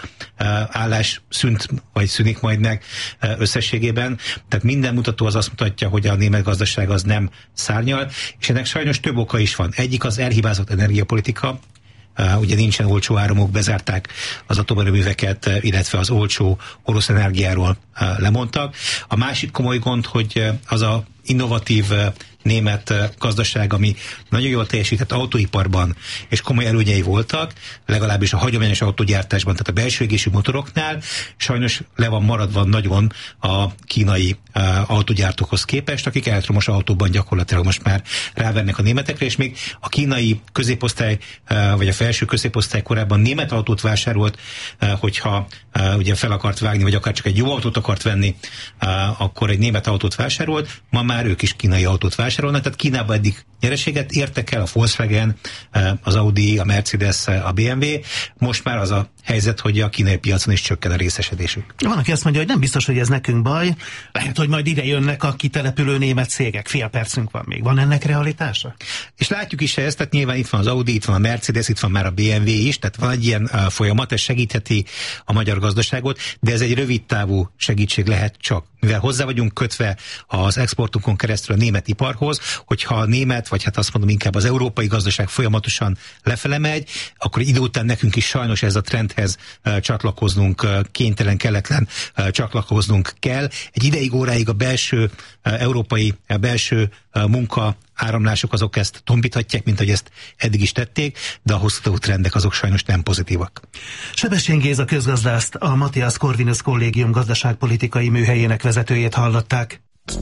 S7: állás szűnt, vagy szűnik majd meg összességében. Tehát minden mutató az azt mutatja, hogy a német gazdaság az nem szárnyal, és ennek sajnos több oka is van. Egyik az elhibázott energiapolitika, Uh, ugye nincsen olcsó áramok, bezárták az atomerőműveket, illetve az olcsó orosz energiáról uh, lemondtak. A másik komoly gond, hogy uh, az a innovatív uh, német gazdaság, ami nagyon jól teljesített autóiparban, és komoly előnyei voltak, legalábbis a hagyományos autógyártásban, tehát a belső égésű motoroknál, sajnos le van maradva nagyon a kínai uh, autógyártókhoz képest, akik elektromos autóban gyakorlatilag most már rávernek a németekre, és még a kínai középosztály, uh, vagy a felső középosztály korábban német autót vásárolt, uh, hogyha uh, ugye fel akart vágni, vagy akár csak egy jó autót akart venni, uh, akkor egy német autót vásárolt, ma már ők is kínai autót vásárolnak, tehát Kínában eddig nyereséget értek el, a Volkswagen, uh, az Audi, a Mercedes, a bé em vé, most már az a helyzet, hogy a kínai piacon is csökken a részesedésük.
S4: Van, aki azt mondja, hogy nem biztos, hogy ez nekünk baj, lehet, hogy majd ide jönnek a kitelepülő német cégek, fél percünk van még. Van ennek realitása?
S7: És látjuk is ezt, tehát nyilván itt van az Audi, itt van a Mercedes, itt van már a bé em vé is, tehát van egy ilyen uh, folyamat, ez segítheti a magyar gazdaságot, de ez egy rövid távú segítség lehet csak, mivel hozzá vagyunk kötve az exportunkon keresztül a német iparhoz, hogyha a német, vagy hát azt mondom inkább az európai gazdaság folyamatosan lefele megy, akkor idő után nekünk is sajnos ez a trendhez uh, csatlakoznunk, uh, kénytelen, kelletlen uh, csatlakoznunk kell. Egy ideig, óráig a belső uh, európai uh, belső uh, munka áramlások azok ezt tompíthatják, mint hogy ezt eddig is tették, de a hosszú távú trendek azok sajnos nem pozitívak.
S4: Sebestyén Géza közgazdászt, a Matthias Corvinus Kollégium gazdaságpolitikai műhelyének vezetőjét hallották.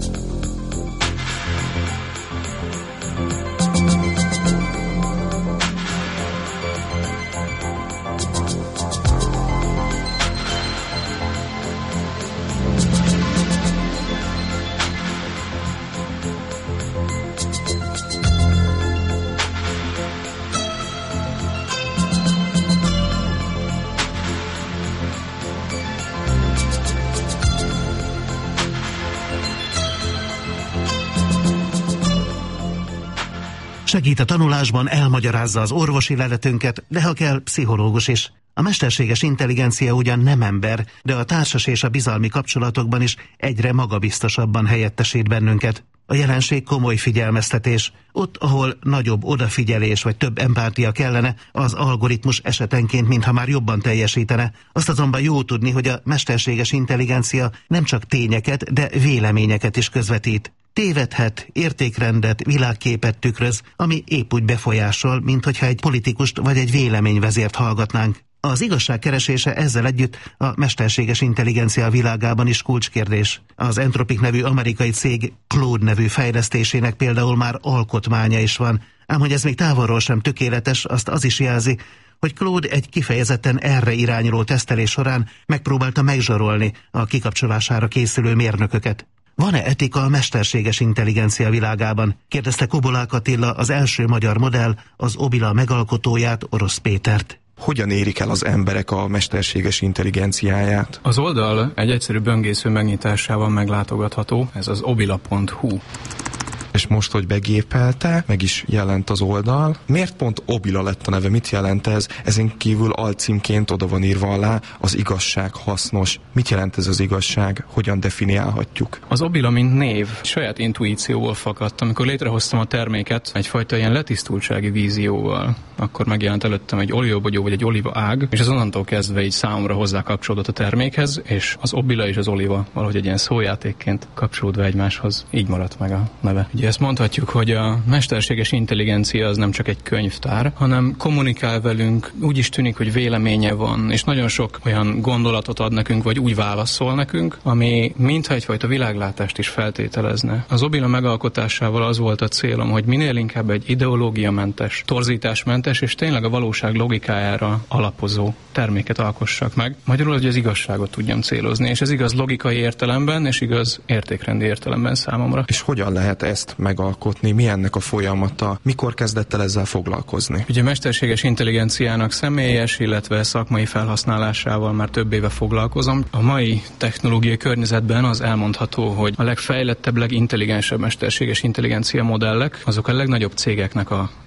S4: Segít a tanulásban, elmagyarázza az orvosi leletünket, de ha kell, pszichológus is. A mesterséges intelligencia ugyan nem ember, de a társas és a bizalmi kapcsolatokban is egyre magabiztosabban helyettesít bennünket. A jelenség komoly figyelmeztetés. Ott, ahol nagyobb odafigyelés vagy több empátia kellene, az algoritmus esetenként mintha már jobban teljesítene. Azt azonban jó tudni, hogy a mesterséges intelligencia nem csak tényeket, de véleményeket is közvetít. Tévedhet, értékrendet, világképet tükröz, ami épp úgy befolyásol, mint hogyha egy politikust vagy egy véleményvezért hallgatnánk. Az igazság keresése ezzel együtt a mesterséges intelligencia világában is kulcskérdés. Az Anthropic nevű amerikai cég Claude nevű fejlesztésének például már alkotmánya is van, ám hogy ez még távolról sem tökéletes, azt az is jelzi, hogy Claude egy kifejezetten erre irányuló tesztelés során megpróbálta megzsarolni a kikapcsolására készülő mérnököket. Van-e etika a mesterséges intelligencia világában? Kérdezte Kobolák Attila, az első magyar modell, az Obila megalkotóját, Orosz Pétert.
S8: Hogyan érik el az emberek a mesterséges intelligenciáját?
S9: Az oldal egy egyszerű böngésző megnyitásával meglátogatható, ez az obila pont hu.
S8: És most, hogy begépelte, meg is jelent az oldal. Miért pont Obila lett a neve? Mit jelent ez? Ezen kívül alcímként oda van írva alá, az igazság hasznos. Mit jelent ez az igazság? Hogyan definiálhatjuk?
S9: Az Obila, mint név, saját intuícióból fakadt. Amikor létrehoztam a terméket egyfajta ilyen letisztultsági vízióval, akkor megjelent előttem egy olívabogyó vagy egy olíva ág, és az onnantól kezdve így számomra hozzá kapcsolódott a termékhez, és az Obila és az olíva valahogy egy ilyen szójátékként kapcsolódva egymáshoz, így maradt meg a neve. Ugye ezt mondhatjuk, hogy a mesterséges intelligencia az nem csak egy könyvtár, hanem kommunikál velünk, úgy is tűnik, hogy véleménye van, és nagyon sok olyan gondolatot ad nekünk, vagy úgy válaszol nekünk, ami mintha egyfajta világlátást is feltételezne. Az Obila megalkotásával az volt a célom, hogy minél inkább egy ideológiamentes, torzításmentes, és tényleg a valóság logikájára alapozó terméket alkossak meg. Magyarul, hogy az igazságot tudjam célozni, és ez igaz logikai értelemben, és igaz értékrendi értelemben számomra.
S8: És hogyan lehet ezt megalkotni? Mi ennek a folyamata? Mikor kezdett el ezzel foglalkozni?
S9: Ugye a mesterséges intelligenciának személyes, illetve szakmai felhasználásával már több éve foglalkozom. A mai technológiai környezetben az elmondható, hogy a legfejlettebb, legintelligensebb mesterséges intelligencia modellek, azok a legnagyobb cégeknek a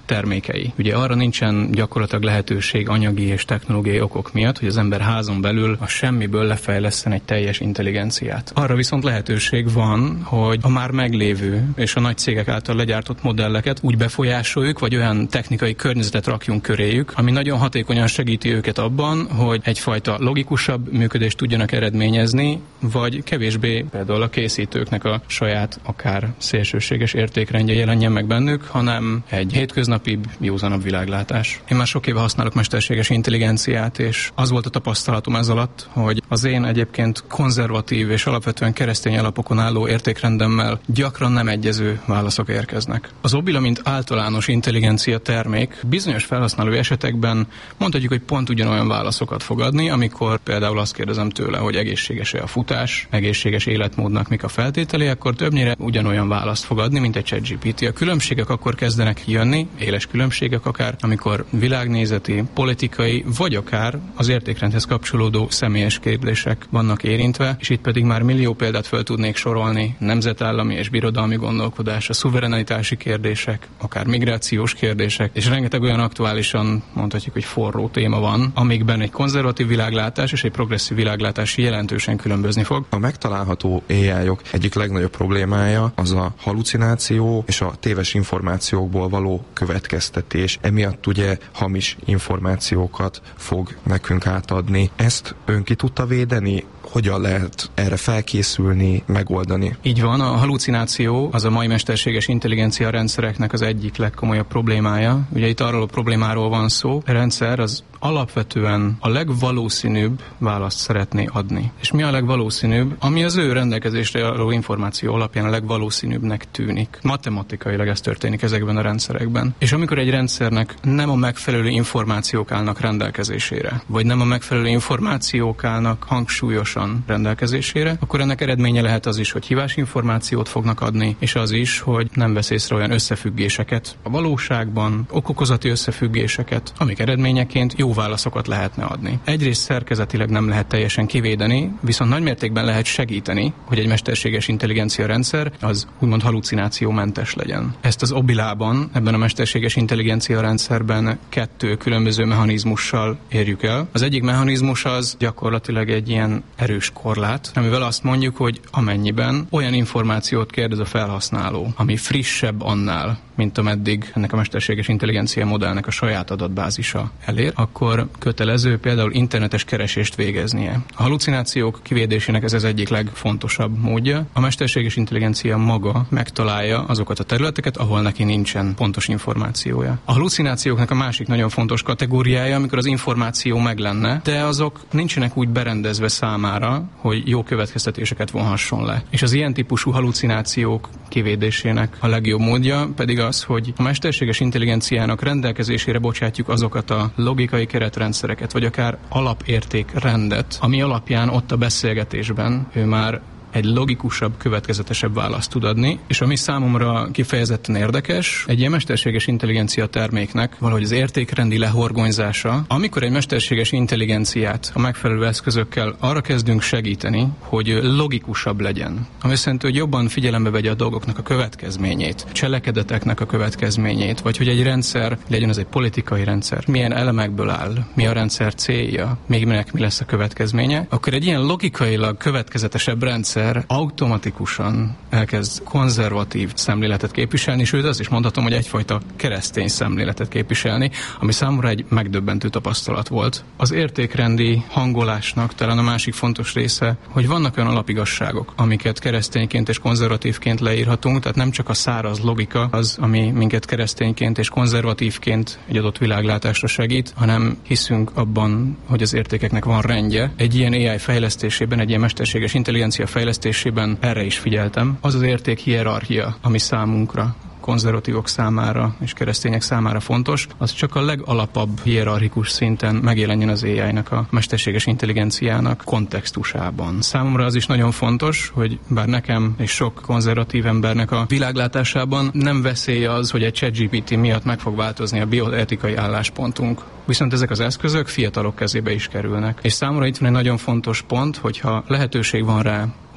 S9: termékei. Ugye arra nincsen gyakorlatilag lehetőség anyagi és technológiai okok miatt, hogy az ember házon belül a semmiből lefejleszten egy teljes intelligenciát. Arra viszont lehetőség van, hogy a már meglévő és a nagy cégek által legyártott modelleket úgy befolyásoljuk, vagy olyan technikai környezetet rakjunk köréjük, ami nagyon hatékonyan segíti őket abban, hogy egyfajta logikusabb működést tudjanak eredményezni, vagy kevésbé például a készítőknek a saját, akár szélsőséges értékrendje jelenjen meg bennük, hanem egy hétköznapibb, józanabb világlátás. Én már sok éve használok mesterséges intelligenciát, és az volt a tapasztalatom ez alatt, hogy az én egyébként konzervatív és alapvetően keresztény alapokon álló értékrendemmel gyakran nem egyező válaszok érkeznek. Az Obila, mint általános intelligencia termék bizonyos felhasználó esetekben mondhatjuk, hogy pont ugyanolyan válaszokat fog adni, amikor például azt kérdezem tőle, hogy egészséges-e a futás, egészséges életmódnak mik a feltételei, akkor többnyire ugyanolyan választ fog adni, mint egy ChatGPT. A különbségek akkor kezdenek jönni, éles különbségek akár, amikor világnézeti, politikai, vagy akár az értékrendhez kapcsolódó személyes kérdések vannak érintve, és itt pedig már millió példát fel tudnék sorolni, nemzetállami és birodalmi gondolkodás, a szuverenitási kérdések, akár migrációs kérdések, és rengeteg olyan aktuálisan mondhatjuk, hogy forró téma van, amikben egy konzervatív világlátás és egy progresszív világlátás jelentősen különbözni fog.
S8: A megtalálható á í-ok egyik legnagyobb problémája az a halucináció és a téves információkból való következtetés. Emiatt ugye hamis információkat fog nekünk átadni. Ezt ön ki tudta védeni? Hogyan lehet erre felkészülni, megoldani?
S9: Így van, a halucináció az a mai mesterséges intelligencia rendszereknek az egyik legkomolyabb problémája. Ugye itt arról a problémáról van szó, a rendszer az alapvetően a legvalószínűbb választ szeretné adni. És mi a legvalószínűbb? Ami az ő rendelkezésre álló információ alapján a legvalószínűbbnek tűnik. Matematikailag ez történik ezekben a rendszerekben. És amikor egy rendszernek nem a megfelelő információk állnak rendelkezésére, vagy nem a megfelelő információk állnak hangsúlyosan rendelkezésére, akkor ennek eredménye lehet az is, hogy hibás információt fognak adni, és az is, hogy nem vesz észre olyan összefüggéseket a valóságban, okokozati összefüggéseket, amik eredményeként jó válaszokat lehetne adni. Egyrészt szerkezetileg nem lehet teljesen kivédeni, viszont nagymértékben lehet segíteni, hogy egy mesterséges intelligencia rendszer az úgymond halucinációmentes legyen. Ezt az Obilában, ebben a mesterséges intelligencia rendszerben kettő különböző mechanizmussal érjük el. Az egyik mechanizmus az gyakorlatilag egy ilyen erős korlát, amivel azt mondjuk, hogy amennyiben olyan információt kérdez a felhasználó, ami frissebb annál, mint ameddig ennek a mesterséges intelligencia modellnek a saját adatbázisa elér, akkor kötelező például internetes keresést végeznie. A halucinációk kivédésének ez az egyik legfontosabb módja. A mesterséges intelligencia maga megtalálja azokat a területeket, ahol neki nincsen pontos információja. A halucinációknak a másik nagyon fontos kategóriája, amikor az információ meg lenne, de azok nincsenek úgy berendezve számára, hogy jó következtetéseket vonhasson le. És az ilyen típusú halucinációk kivédésének a legjobb módja pedig az, hogy a mesterséges intelligenciának rendelkezésére bocsátjuk azokat a logikai keretrendszereket, vagy akár alapértékrendet, ami alapján ott a beszélgetésben ő már egy logikusabb, következetesebb választ tud adni, és ami számomra kifejezetten érdekes, egy ilyen mesterséges intelligencia terméknek valahogy az értékrendi lehorgonyzása, amikor egy mesterséges intelligenciát a megfelelő eszközökkel arra kezdünk segíteni, hogy logikusabb legyen. Ami azt jelenti, hogy jobban figyelembe vegye a dolgoknak a következményét, cselekedeteknek a következményét, vagy hogy egy rendszer, legyen ez egy politikai rendszer, milyen elemekből áll, mi a rendszer célja, még minek mi lesz a következménye, akkor egy ilyen logikailag következetesebb rendszer automatikusan elkezd konzervatív szemléletet képviselni, sőt azt is mondhatom, hogy egyfajta keresztény szemléletet képviselni, ami számomra egy megdöbbentő tapasztalat volt. Az értékrendi hangolásnak talán a másik fontos része, hogy vannak olyan alapigasságok, amiket keresztényként és konzervatívként leírhatunk, tehát nem csak a száraz logika az, ami minket keresztényként és konzervatívként egy adott világlátásra segít, hanem hiszünk abban, hogy az értékeknek van rendje. Egy ilyen á i fejlesztésében, egy ilyen mesterséges intelligencia fejlesztésében erre is figyeltem. Az az érték hierarchia, ami számunkra, konzervatívok számára és keresztények számára fontos, az csak a legalapabb hierarchikus szinten megjelenjen az á í-nak, a mesterséges intelligenciának kontextusában. Számomra az is nagyon fontos, hogy bár nekem és sok konzervatív embernek a világlátásában nem veszély az, hogy egy ChatGPT miatt meg fog változni a bioetikai álláspontunk. Viszont ezek az eszközök fiatalok kezébe is kerülnek. És számomra itt van egy nagyon fontos pont, hogyha lehetőség van rá,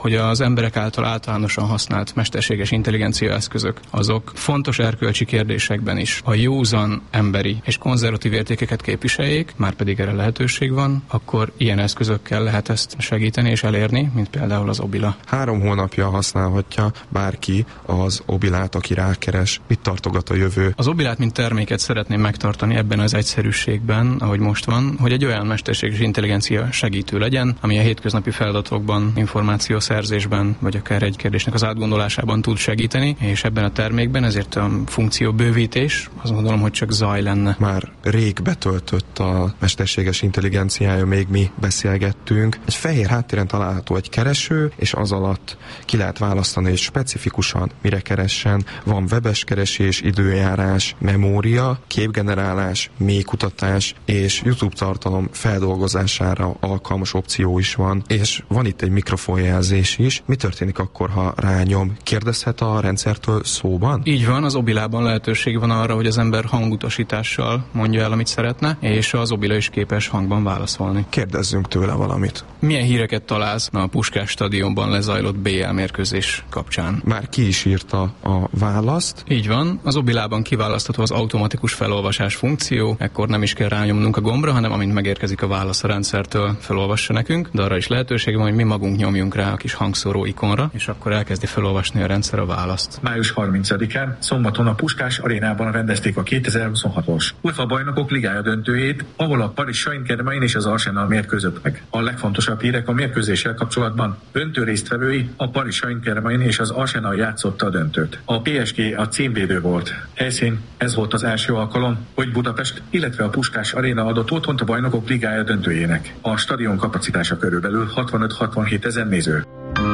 S9: hogy az emberek által általánosan használt mesterséges intelligencia eszközök, azok fontos erkölcsi kérdésekben is a józan emberi és konzervatív értékeket képviseljék, már pedig erre lehetőség van, akkor ilyen eszközökkel lehet ezt segíteni és elérni, mint például az Obila.
S8: Három hónapja használhatja bárki az Obilát, aki rákeres. Mit tartogat a jövő?
S9: Az Obilát, mint terméket szeretném megtartani ebben az egyszerűségben, ahogy most van, hogy egy olyan mesterséges intelligencia segítő legyen, ami a hétköznapi feladatokban, információszerzésben, vagy akár egy kérdésnek az átgondolásában tud segíteni, és ebben a termékben ezért a funkció bővítés, azt gondolom, hogy csak zaj lenne.
S8: Már rég betöltött a mesterséges intelligenciája, még mi beszélgettünk. Egy fehér háttéren található egy kereső, és az alatt ki lehet választani, hogy specifikusan mire keressen. Van webes keresés, időjárás, memória, képgenerálás, mélykutatás és YouTube tartalom feldolgozására alkalmas opció is van, és van itt egy mikrofonjelzés is. Mi történik akkor, ha rányom? Kérdezhet a rendszertől szóban?
S9: Így van, az Obilában lehetőség van arra, hogy az ember hangutasítással mondja el, amit szeretne, és az Obila is képes hangban válaszolni.
S8: Kérdezzünk tőle valamit.
S9: Milyen híreket találsz a Puskás stadionban lezajlott bé el mérkőzés kapcsán?
S8: Már ki is írta a választ.
S9: Így van, az Obilában kiválasztható az automatikus felolvasás funkció, ekkor nem is kell rányomnunk a gombra, hanem amint megérkezik a válasz a rendszertől, felolvassa nekünk, de arra is lehetőség van, hogy mi magunk nyomjunk rá a kis hangszóró ikonra, és akkor elkezdi felolvasni a rendszer a választ.
S10: május harmincadikán szombaton a Puskás arénában rendezték a kétezer-huszonhatos UEFA bajnokok ligája döntőjét, ahol a Paris Saint-Germain és az Arsenal mérkőzött meg. A legfontosabb hírek a mérkőzéssel kapcsolatban. Döntő résztvevői a Paris Saint-Germain és az Arsenal játszotta a döntőt. A pé es gé a címvédő volt. Helyszín, ez volt az első alkalom, hogy Budapest, illetve a Puskás aréna adott otthont a bajnokok ligája döntőjének. A stadion kapacitása körülbelül hatvanöt-hatvanhét ezer néző.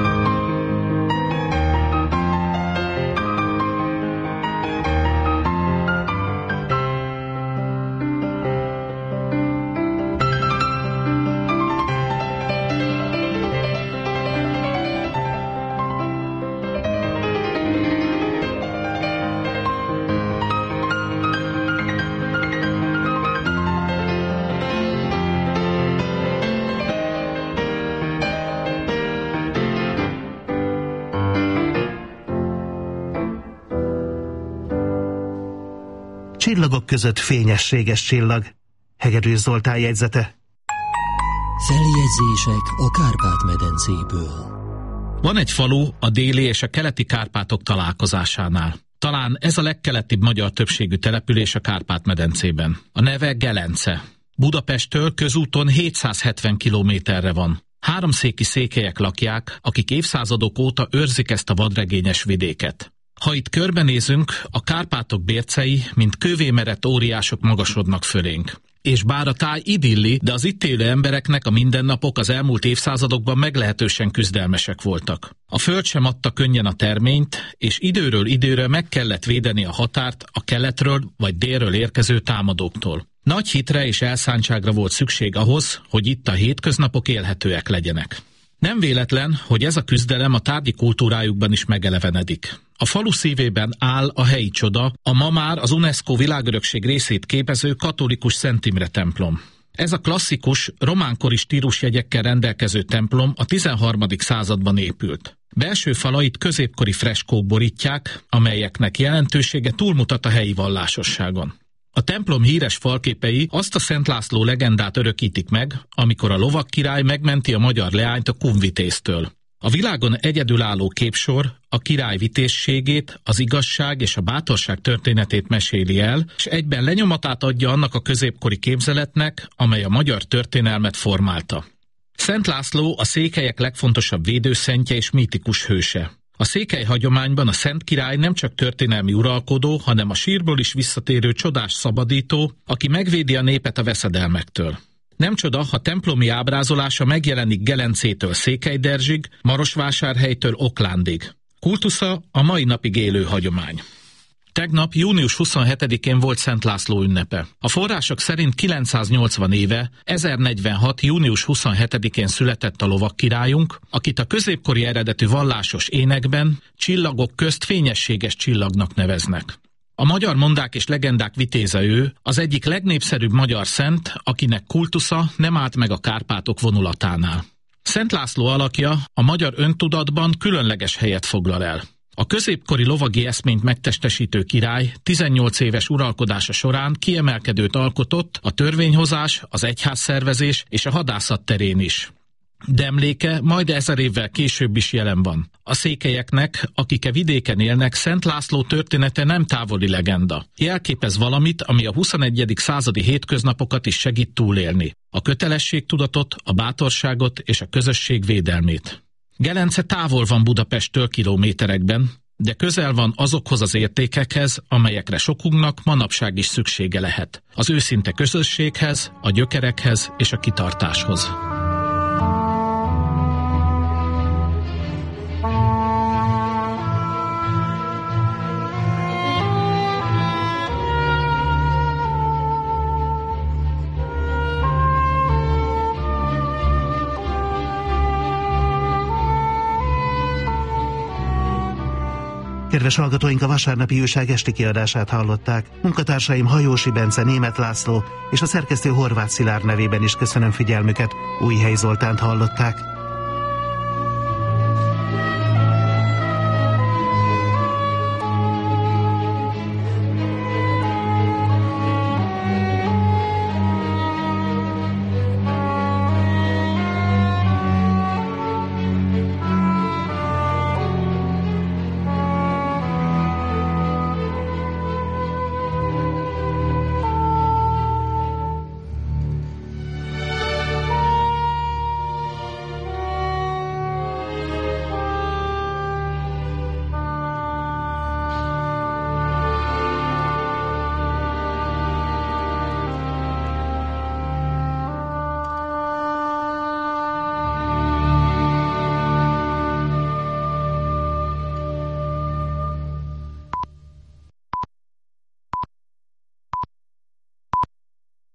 S4: Csillagok között fényességes csillag. Hegedűs Zoltán jegyzete.
S1: Feljegyzések a Kárpát-medencéből.
S11: Van egy falu a déli és a keleti Kárpátok találkozásánál. Talán ez a legkeletibb magyar többségű település a Kárpát-medencében. A neve Gelence. Budapesttől közúton hétszázhetven kilométerre van. Háromszéki székelyek lakják, akik évszázadok óta őrzik ezt a vadregényes vidéket. Ha itt körbenézünk, a Kárpátok bércei, mint kövémerett óriások magasodnak fölénk. És bár a táj idilli, de az itt élő embereknek a mindennapok az elmúlt évszázadokban meglehetősen küzdelmesek voltak. A föld sem adta könnyen a terményt, és időről időre meg kellett védeni a határt a keletről vagy délről érkező támadóktól. Nagy hitre és elszántságra volt szükség ahhoz, hogy itt a hétköznapok élhetőek legyenek. Nem véletlen, hogy ez a küzdelem a tárgyi kultúrájukban is megelevenedik. A falu szívében áll a helyi csoda, a ma már az UNESCO világörökség részét képező katolikus Szent Imre templom. Ez a klasszikus, románkori stílusjegyekkel rendelkező templom a tizenharmadik században épült. Belső falait középkori freskók borítják, amelyeknek jelentősége túlmutat a helyi vallásosságon. A templom híres falképei azt a Szent László legendát örökítik meg, amikor a lovag király megmenti a magyar leányt a kunvitéztől. A világon egyedülálló képsor a király vitézségét, az igazság és a bátorság történetét meséli el, és egyben lenyomatát adja annak a középkori képzeletnek, amely a magyar történelmet formálta. Szent László a székelyek legfontosabb védőszentje és mítikus hőse. A székely hagyományban a Szent Király nem csak történelmi uralkodó, hanem a sírból is visszatérő csodás szabadító, aki megvédi a népet a veszedelmektől. Nem csoda, ha templomi ábrázolása megjelenik Gelencétől Székelyderzsig, Marosvásárhelytől Oklándig. Kultusza a mai napig élő hagyomány. Tegnap, június huszonhetedikén volt Szent László ünnepe. A források szerint kilencszáznyolcvan éve, ezernegyvenhat. június huszonhetedikén született a lovagkirályunk, akit a középkori eredetű vallásos énekben csillagok közt fényességes csillagnak neveznek. A magyar mondák és legendák vitéze ő, az egyik legnépszerűbb magyar szent, akinek kultusza nem állt meg a Kárpátok vonulatánál. Szent László alakja a magyar öntudatban különleges helyet foglal el. A középkori lovagi eszményt megtestesítő király tizennyolc éves uralkodása során kiemelkedőt alkotott a törvényhozás, az egyházszervezés és a hadászat terén is. De emléke majd ezer évvel később is jelen van. A székelyeknek, akik a vidéken élnek, Szent László története nem távoli legenda. Jelképez valamit, ami a huszonegyedik századi hétköznapokat is segít túlélni. A kötelességtudatot, a bátorságot és a közösség védelmét. Gelence távol van Budapesttől kilométerekben, de közel van azokhoz az értékekhez, amelyekre sokunknak manapság is szüksége lehet. Az őszinte közösséghez, a gyökerekhez és a kitartáshoz.
S4: Kedves hallgatóink, a vasárnapi újság esti kiadását hallották. Munkatársaim Hajósi Bence, Németh László és a szerkesztő Horváth Szilárd nevében is köszönöm figyelmüket. Újhely Zoltánt hallották.